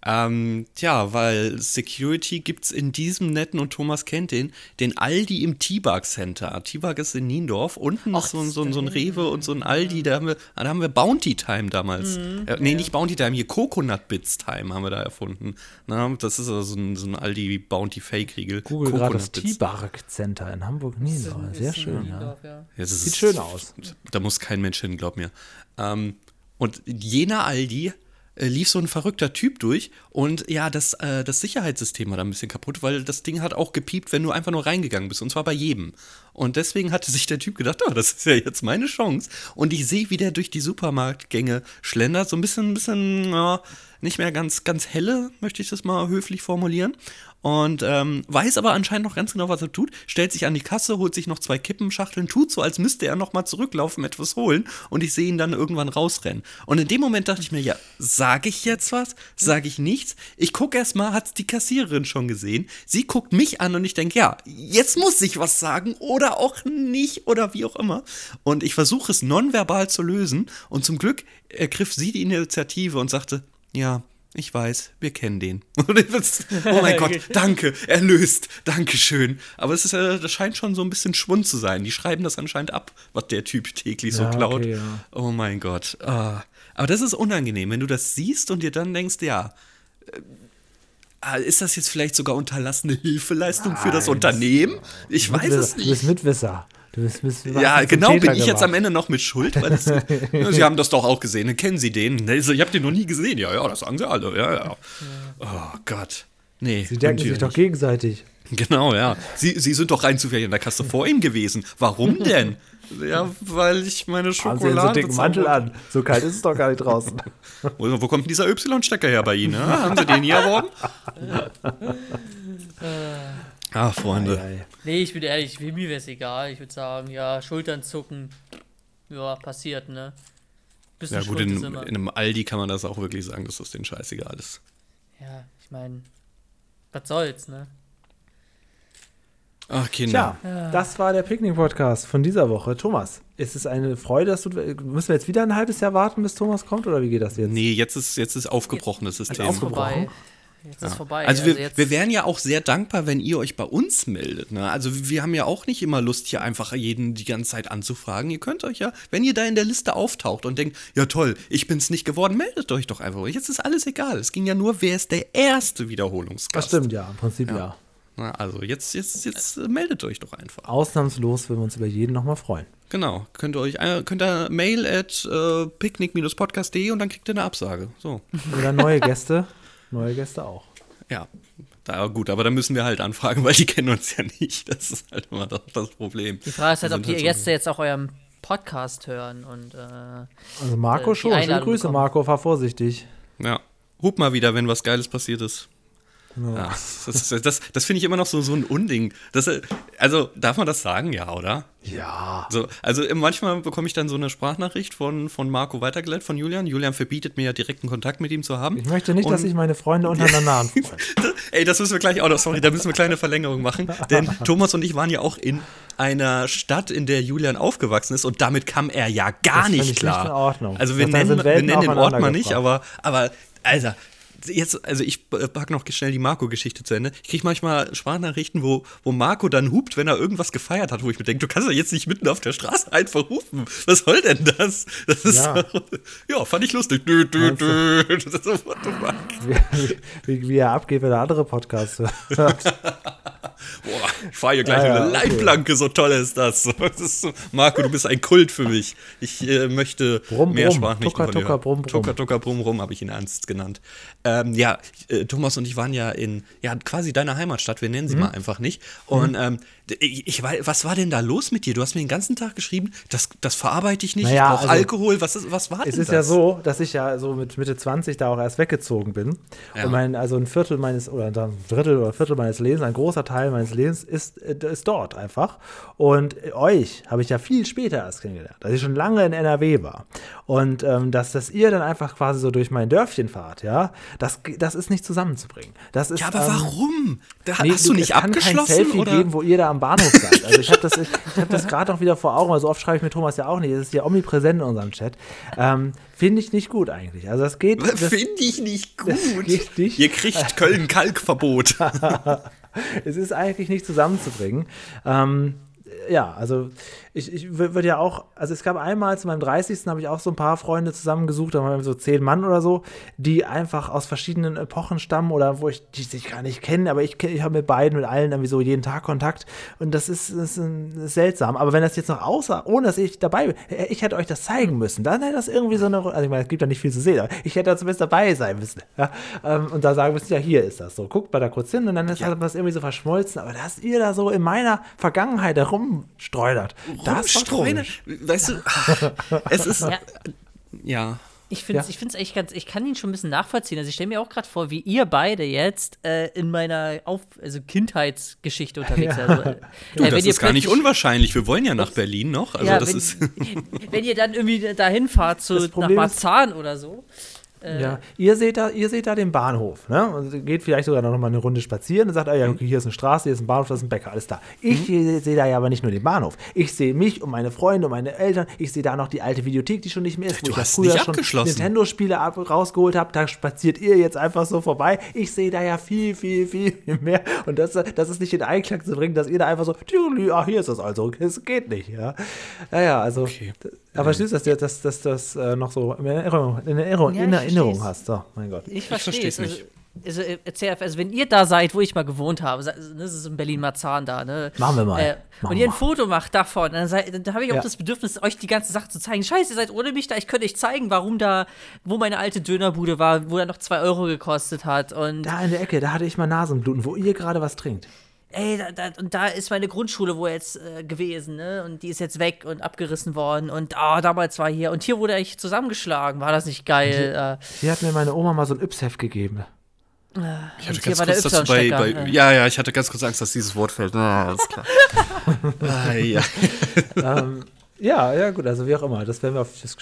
Speaker 3: Weil Security gibt's in diesem netten, und Thomas kennt den Aldi im T-Bug Center. T-Bug ist in Niendorf. Unten ist so ein Rewe und so ein Aldi. Da haben wir Bounty Time damals. Nicht Bounty Time, hier Coconut Bits Time haben wir da erfunden. Das ist also so ein Aldi Bounty Fake-Riegel.
Speaker 1: Google gerade das T-Bug Center in Hamburg-Niendorf. Sehr schön, ja. Sieht schön aus.
Speaker 3: Da muss kein Mensch hin, glaub mir. Und jener Aldi lief so ein verrückter Typ durch und ja, das Sicherheitssystem war da ein bisschen kaputt, weil das Ding hat auch gepiept, wenn du einfach nur reingegangen bist, und zwar bei jedem. Und deswegen hatte sich der Typ gedacht, das ist ja jetzt meine Chance. Und ich sehe, wie der durch die Supermarktgänge schlendert, so ein bisschen nicht mehr ganz, ganz helle, möchte ich das mal höflich formulieren. Und weiß aber anscheinend noch ganz genau, was er tut, stellt sich an die Kasse, holt sich noch 2 Kippenschachteln, tut so, als müsste er noch mal zurücklaufen, etwas holen, und ich sehe ihn dann irgendwann rausrennen. Und in dem Moment dachte ich mir, ja, sage ich jetzt was? Sage ich nichts? Ich gucke erst mal, hat's die Kassiererin schon gesehen? Sie guckt mich an und ich denke, ja, jetzt muss ich was sagen oder auch nicht oder wie auch immer. Und ich versuche es nonverbal zu lösen, und zum Glück ergriff sie die Initiative und sagte, ja, ich weiß, wir kennen den. Oh mein Gott, danke, erlöst, dankeschön. Aber das scheint schon so ein bisschen Schwund zu sein. Die schreiben das anscheinend ab, was der Typ täglich so klaut. Okay, ja. Oh mein Gott. Aber das ist unangenehm, wenn du das siehst und dir dann denkst, ja, ist das jetzt vielleicht sogar unterlassene Hilfeleistung für das Unternehmen? Ich weiß es nicht.
Speaker 1: Du bist Mitwisser.
Speaker 3: Ja, genau, bin ich jetzt am Ende noch mit Schuld? Weil Sie haben das doch auch gesehen, kennen Sie den? Ich habe den noch nie gesehen. Ja, das sagen sie alle. Ja. Oh Gott. Nee.
Speaker 1: Sie denken sich doch gegenseitig.
Speaker 3: Genau, ja. Sie sind doch rein zufällig in der Kasse vor ihm gewesen. Warum denn? Ja, weil ich meine Schokolade...
Speaker 1: Haben Sie so einen dicken Mantel an? So kalt ist es doch gar nicht draußen.
Speaker 3: Wo kommt denn dieser Y-Stecker her bei Ihnen? Haben Sie den hier erworben? Freunde.
Speaker 2: Nee, ich bin ehrlich, mir wäre es egal. Ich würde sagen, ja, Schultern zucken. Ja, passiert, ne?
Speaker 3: Ja gut, in einem Aldi kann man das auch wirklich sagen, dass das denen scheißegal ist.
Speaker 2: Ja, ich meine, was soll's, ne?
Speaker 3: Ach, Kinder.
Speaker 1: Tja, das war der Picknick-Podcast von dieser Woche. Thomas, ist es eine Freude, dass müssen wir jetzt wieder ein halbes Jahr warten, bis Thomas kommt, oder wie geht das jetzt?
Speaker 3: Nee, jetzt ist aufgebrochen, das System.
Speaker 2: Jetzt ist vorbei. Jetzt ist vorbei.
Speaker 3: Also wir wären ja auch sehr dankbar, wenn ihr euch bei uns meldet. Ne? Also wir haben ja auch nicht immer Lust, hier einfach jeden die ganze Zeit anzufragen. Ihr könnt euch ja, wenn ihr da in der Liste auftaucht und denkt, ja toll, ich bin's nicht geworden, meldet euch doch einfach. Jetzt ist alles egal. Es ging ja nur, wer ist der erste Wiederholungsgast.
Speaker 1: Das stimmt, ja, im Prinzip ja.
Speaker 3: Na, also jetzt meldet euch doch einfach.
Speaker 1: Ausnahmslos würden wir uns über jeden nochmal freuen.
Speaker 3: Genau, könnt ihr mail at picknick-podcast.de und dann kriegt ihr eine Absage. So.
Speaker 1: Oder neue Gäste auch.
Speaker 3: Ja, gut, aber da müssen wir halt anfragen, weil die kennen uns ja nicht. Das ist halt immer das Problem.
Speaker 2: Die Frage ist halt, ob die Gäste jetzt auch euren Podcast hören. Und,
Speaker 1: also Marco schon. Schöne Grüße, bekommen. Marco, fahr vorsichtig.
Speaker 3: Ja, hup mal wieder, wenn was Geiles passiert ist. Ja, das finde ich immer noch so ein Unding. Also, darf man das sagen? Ja, oder?
Speaker 1: Ja.
Speaker 3: So, also manchmal bekomme ich dann so eine Sprachnachricht von Marco weitergeleitet, von Julian. Julian verbietet mir ja direkten Kontakt mit ihm zu haben.
Speaker 1: Ich möchte nicht, dass sich meine Freunde untereinander anfreunden.
Speaker 3: Ey, das müssen wir gleich auch noch, sorry, da müssen wir eine kleine Verlängerung machen. Denn Thomas und ich waren ja auch in einer Stadt, in der Julian aufgewachsen ist und damit kam er ja gar nicht klar.
Speaker 1: Nicht in Ordnung.
Speaker 3: Also wir nennen den Ort mal nicht, aber Alter, also ich pack noch schnell die Marco-Geschichte zu Ende. Ich kriege manchmal Sprachnachrichten, wo Marco dann hupt, wenn er irgendwas gefeiert hat, wo ich mir denke, du kannst doch jetzt nicht mitten auf der Straße einfach hupen. Was soll denn das? Das ist ja, fand ich lustig. Dö. Das ist so, what the fuck?
Speaker 1: Wie er abgeht, wenn er andere Podcasts hört.
Speaker 3: Boah, ich fahre hier gleich eine Leitplanke, so toll ist das. So, Marco, du bist ein Kult für mich. Ich möchte mehr Sprachnachrichten von dir hören. Tucker, brumm, rum, habe ich ihn ernst genannt. Thomas und ich waren ja in quasi deiner Heimatstadt, wir nennen sie mal einfach nicht. Und was war denn da los mit dir? Du hast mir den ganzen Tag geschrieben, das verarbeite ich nicht, ich brauche Alkohol. Was war denn das?
Speaker 1: Es ist ja so, dass ich ja so mit Mitte 20 da auch erst weggezogen bin. Ja. Und ein Viertel meines, oder ein Drittel oder Viertel meines Lebens, ein großer Teil meines Lebens ist dort einfach. Und euch habe ich ja viel später erst kennengelernt, dass ich schon lange in NRW war. Und dass ihr dann einfach quasi so durch mein Dörfchen fahrt, ja, das ist nicht zusammenzubringen. Das ist,
Speaker 3: ja, aber warum? Hast du nicht abgeschlossen?
Speaker 1: Es kann kein Selfie geben, wo ihr da am Bahnhof seid. Also ich habe das gerade noch wieder vor Augen, weil so oft schreibe ich mit Thomas ja auch nicht. Es ist ja omnipräsent in unserem Chat. Finde ich nicht gut eigentlich. Also das geht.
Speaker 3: Finde ich nicht gut.
Speaker 1: Das geht nicht.
Speaker 3: Ihr kriegt Köln-Kalk-Verbot.
Speaker 1: Es ist eigentlich nicht zusammenzubringen. Also ich würde ja auch, also es gab einmal zu meinem 30. habe ich auch so ein paar Freunde zusammengesucht, da waren wir so 10 Mann oder so, die einfach aus verschiedenen Epochen stammen oder wo die sich gar nicht kennen, aber ich habe mit allen irgendwie so jeden Tag Kontakt und das ist seltsam. Aber wenn das jetzt noch aussah, ohne dass ich dabei bin, ich hätte euch das zeigen müssen, dann hätte das irgendwie so eine, also ich meine, es gibt ja nicht viel zu sehen, aber ich hätte da zumindest dabei sein müssen. Ja? Und da sagen müssen, ja, hier ist das so, guckt mal da kurz hin und dann ist das irgendwie so verschmolzen, aber dass ihr da so in meiner Vergangenheit herumstreudert, das war komisch.
Speaker 3: Weißt du, es ist, ja.
Speaker 2: Ich finde es echt ich kann ihn schon ein bisschen nachvollziehen. Also ich stelle mir auch gerade vor, wie ihr beide jetzt in meiner Kindheitsgeschichte unterwegs seid. Also,
Speaker 3: das ist gar nicht unwahrscheinlich. Wir wollen ja nach Berlin noch. Also
Speaker 2: wenn ihr dann irgendwie dahin fahrt nach Marzahn oder so.
Speaker 1: Ja, ihr seht da den Bahnhof, ne? Und geht vielleicht sogar noch mal eine Runde spazieren und sagt, okay, hier ist eine Straße, hier ist ein Bahnhof, das ist ein Bäcker, alles da. Ich sehe da ja aber nicht nur den Bahnhof. Ich sehe mich und meine Freunde und meine Eltern. Ich sehe da noch die alte Videothek, die schon nicht mehr ist, wo ich ja früher schon Nintendo-Spiele rausgeholt habe. Da spaziert ihr jetzt einfach so vorbei. Ich sehe da ja viel, viel, viel mehr. Und das ist nicht in Einklang zu bringen, dass ihr da einfach so, hier ist das also. Es geht nicht, ja. Naja, also. Okay. Aber verstehst du, dass das noch so in Erinnerung hast? So, mein Gott.
Speaker 2: Ich verstehe es nicht. also wenn ihr da seid, wo ich mal gewohnt habe, das ist in Berlin-Marzahn da, ne?
Speaker 1: Machen wir mal.
Speaker 2: Und ihr ein Foto macht davon, dann habe ich auch das Bedürfnis, euch die ganze Sache zu zeigen. Scheiße, ihr seid ohne mich da, ich könnte euch zeigen, wo meine alte Dönerbude war, wo er noch 2 Euro gekostet hat. Und
Speaker 1: da in der Ecke, da hatte ich mal Nasenbluten, wo ihr gerade was trinkt.
Speaker 2: Ey, da ist meine Grundschule wohl jetzt gewesen, ne? Und die ist jetzt weg und abgerissen worden. Und damals war hier. Und hier wurde ich zusammengeschlagen. War das nicht geil?
Speaker 1: Hier hat mir meine Oma mal so ein Yps-Heft gegeben.
Speaker 3: Ich hatte ganz kurz dazu ich hatte ganz kurz Angst, dass dieses Wort fällt. Alles klar.
Speaker 1: Ja, gut, also wie auch immer. Das werden wir auf das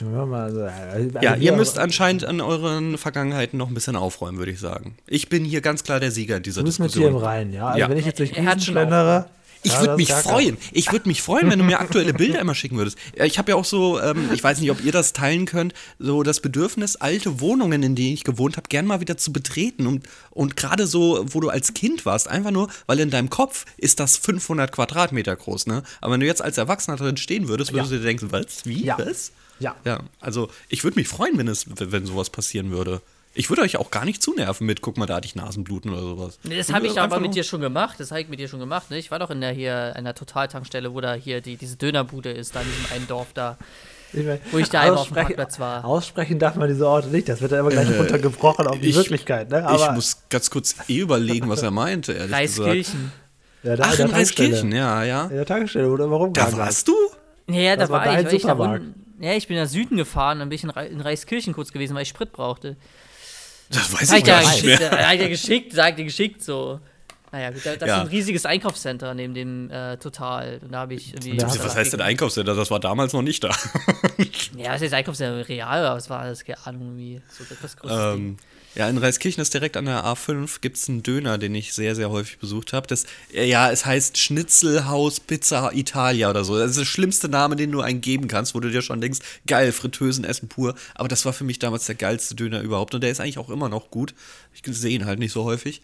Speaker 3: ihr müsst anscheinend an euren Vergangenheiten noch ein bisschen aufräumen, würde ich sagen. Ich bin hier ganz klar der Sieger dieser Diskussion.
Speaker 1: Du bist mit dir im Reinen, ja? Also wenn ich jetzt durch Gießen schlendere.
Speaker 3: Ich würde mich freuen. Ich würde mich freuen, wenn du mir aktuelle Bilder immer schicken würdest. Ich habe ja auch so, ich weiß nicht, ob ihr das teilen könnt, so das Bedürfnis, alte Wohnungen, in denen ich gewohnt habe, gern mal wieder zu betreten. Und gerade so, wo du als Kind warst, einfach nur, weil in deinem Kopf ist das 500 Quadratmeter groß, ne? Aber wenn du jetzt als Erwachsener drin stehen würdest, würdest du dir denken, was? Wie?
Speaker 1: Ja.
Speaker 3: Was?
Speaker 1: Ja.
Speaker 3: Also ich würde mich freuen, wenn sowas passieren würde. Ich würde euch auch gar nicht zunerven mit, guck mal, da hatte ich Nasenbluten oder sowas.
Speaker 2: Nee, das habe ich aber mit dir schon gemacht. Ne? Ich war doch in der Totaltankstelle, wo da hier diese Dönerbude ist, da in diesem einen Dorf da. Wo ich da einmal auf dem Parkplatz war.
Speaker 1: Aussprechen darf man diese Orte nicht, das wird ja immer gleich runtergebrochen auf die Wirklichkeit. Ne? Aber
Speaker 3: ich muss ganz kurz überlegen, was er meinte, ehrlich
Speaker 2: Reiskirchen.
Speaker 3: gesagt. Ach, in Reiskirchen, ja.
Speaker 1: In der Tankstelle, oder warum?
Speaker 3: Da warst du?
Speaker 2: Ja, da war ich. Ich bin nach Süden gefahren, dann bin ich in Reiskirchen kurz gewesen, weil ich Sprit brauchte.
Speaker 3: Das weiß ich gar nicht mehr.
Speaker 2: Sagt er geschickt so. Naja, das ist ein riesiges Einkaufscenter neben dem Total. Und da habe ich irgendwie.
Speaker 3: Was heißt denn Einkaufscenter? Das war damals noch nicht da.
Speaker 2: Ja, das ist Einkaufscenter real, aber es war alles, keine Ahnung, wie so etwas Großes Ding.
Speaker 3: Ja, in Reiskirchen ist direkt an der A5 gibt es einen Döner, den ich sehr, sehr häufig besucht habe. Es heißt Schnitzelhaus Pizza Italia oder so. Das ist der schlimmste Name, den du eingeben kannst, wo du dir schon denkst, geil, Fritteusen essen pur. Aber das war für mich damals der geilste Döner überhaupt. Und der ist eigentlich auch immer noch gut. Ich sehe ihn halt nicht so häufig.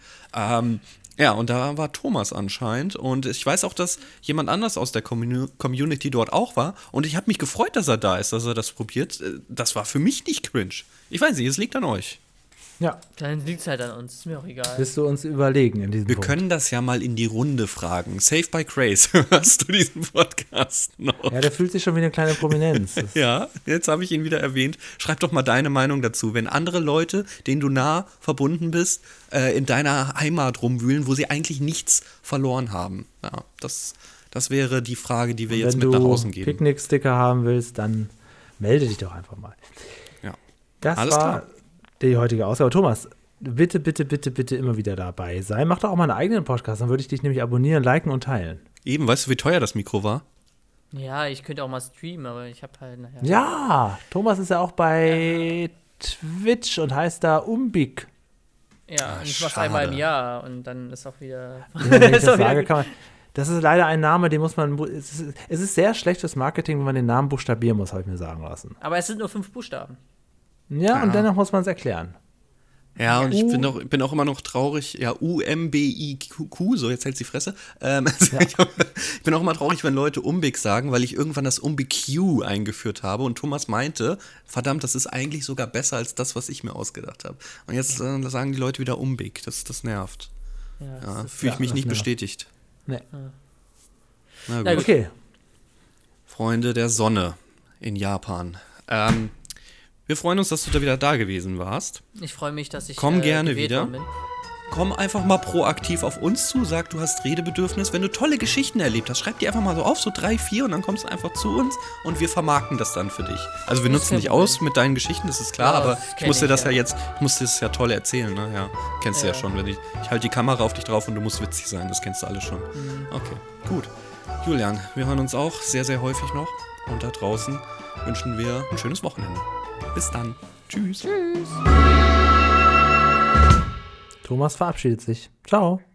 Speaker 3: Ja, und da war Thomas anscheinend. Und ich weiß auch, dass jemand anders aus der Community dort auch war. Und ich habe mich gefreut, dass er da ist, dass er das probiert. Das war für mich nicht cringe. Ich weiß nicht, es liegt an euch.
Speaker 1: Ja.
Speaker 2: Dann liegt es halt an uns, ist mir auch egal.
Speaker 1: Willst du uns überlegen in diesem
Speaker 3: Punkt? Wir können das ja mal in die Runde fragen. Save by Grace, hörst du diesen Podcast noch?
Speaker 1: Ja, der fühlt sich schon wie eine kleine Prominenz.
Speaker 3: Ja, jetzt habe ich ihn wieder erwähnt. Schreib doch mal deine Meinung dazu. Wenn andere Leute, denen du nah verbunden bist, in deiner Heimat rumwühlen, wo sie eigentlich nichts verloren haben. Ja, das wäre die Frage, die wir jetzt mit nach außen geben.
Speaker 1: Wenn du Picknick-Sticker haben willst, dann melde dich doch einfach mal.
Speaker 3: Ja,
Speaker 1: das
Speaker 3: alles
Speaker 1: war
Speaker 3: klar.
Speaker 1: Die heutige Ausgabe. Thomas, bitte immer wieder dabei sein. Mach doch auch mal einen eigenen Podcast, dann würde ich dich nämlich abonnieren, liken und teilen.
Speaker 3: Eben, weißt du, wie teuer das Mikro war?
Speaker 2: Ja, ich könnte auch mal streamen, aber ich habe halt nachher.
Speaker 1: Ja, Thomas ist ja auch bei Twitch und heißt da Umbik.
Speaker 2: Ja, und ich mach's einmal im Jahr und dann ist auch wieder.
Speaker 1: Wenn ich das sage, das ist leider ein Name, den muss man. Es ist sehr schlechtes Marketing, wenn man den Namen buchstabieren muss, habe ich mir sagen lassen.
Speaker 2: Aber es sind nur 5 Buchstaben.
Speaker 1: Ja, und dennoch muss man es erklären.
Speaker 3: Ja, und ich bin auch immer noch traurig. Ja, UMBIQ, so jetzt hält die Fresse. Ich bin auch immer traurig, wenn Leute Umbik sagen, weil ich irgendwann das UMBIQ eingeführt habe und Thomas meinte, verdammt, das ist eigentlich sogar besser als das, was ich mir ausgedacht habe. Und jetzt sagen die Leute wieder Umbik. Das nervt. Ja, fühle ich mich nicht bestätigt.
Speaker 1: Nee.
Speaker 3: Na gut.
Speaker 1: Okay.
Speaker 3: Freunde der Sonne in Japan. Wir freuen uns, dass du da wieder da gewesen warst.
Speaker 2: Ich freue mich, dass ich
Speaker 3: Komm gerne wieder. Komm einfach mal proaktiv auf uns zu, sag, du hast Redebedürfnis. Wenn du tolle Geschichten erlebt hast, schreib die einfach mal so auf, so 3, 4 und dann kommst du einfach zu uns und wir vermarkten das dann für dich. Also wir nutzen dich aus mit deinen Geschichten, das ist klar, ja, aber ich musste das ja toll erzählen, ne? Ja, kennst du ja schon. Wenn ich halte die Kamera auf dich drauf und du musst witzig sein, das kennst du alle schon. Okay, gut. Julian, wir hören uns auch sehr, sehr häufig noch und da draußen wünschen wir ein schönes Wochenende. Bis dann. Tschüss.
Speaker 1: Thomas verabschiedet sich. Ciao.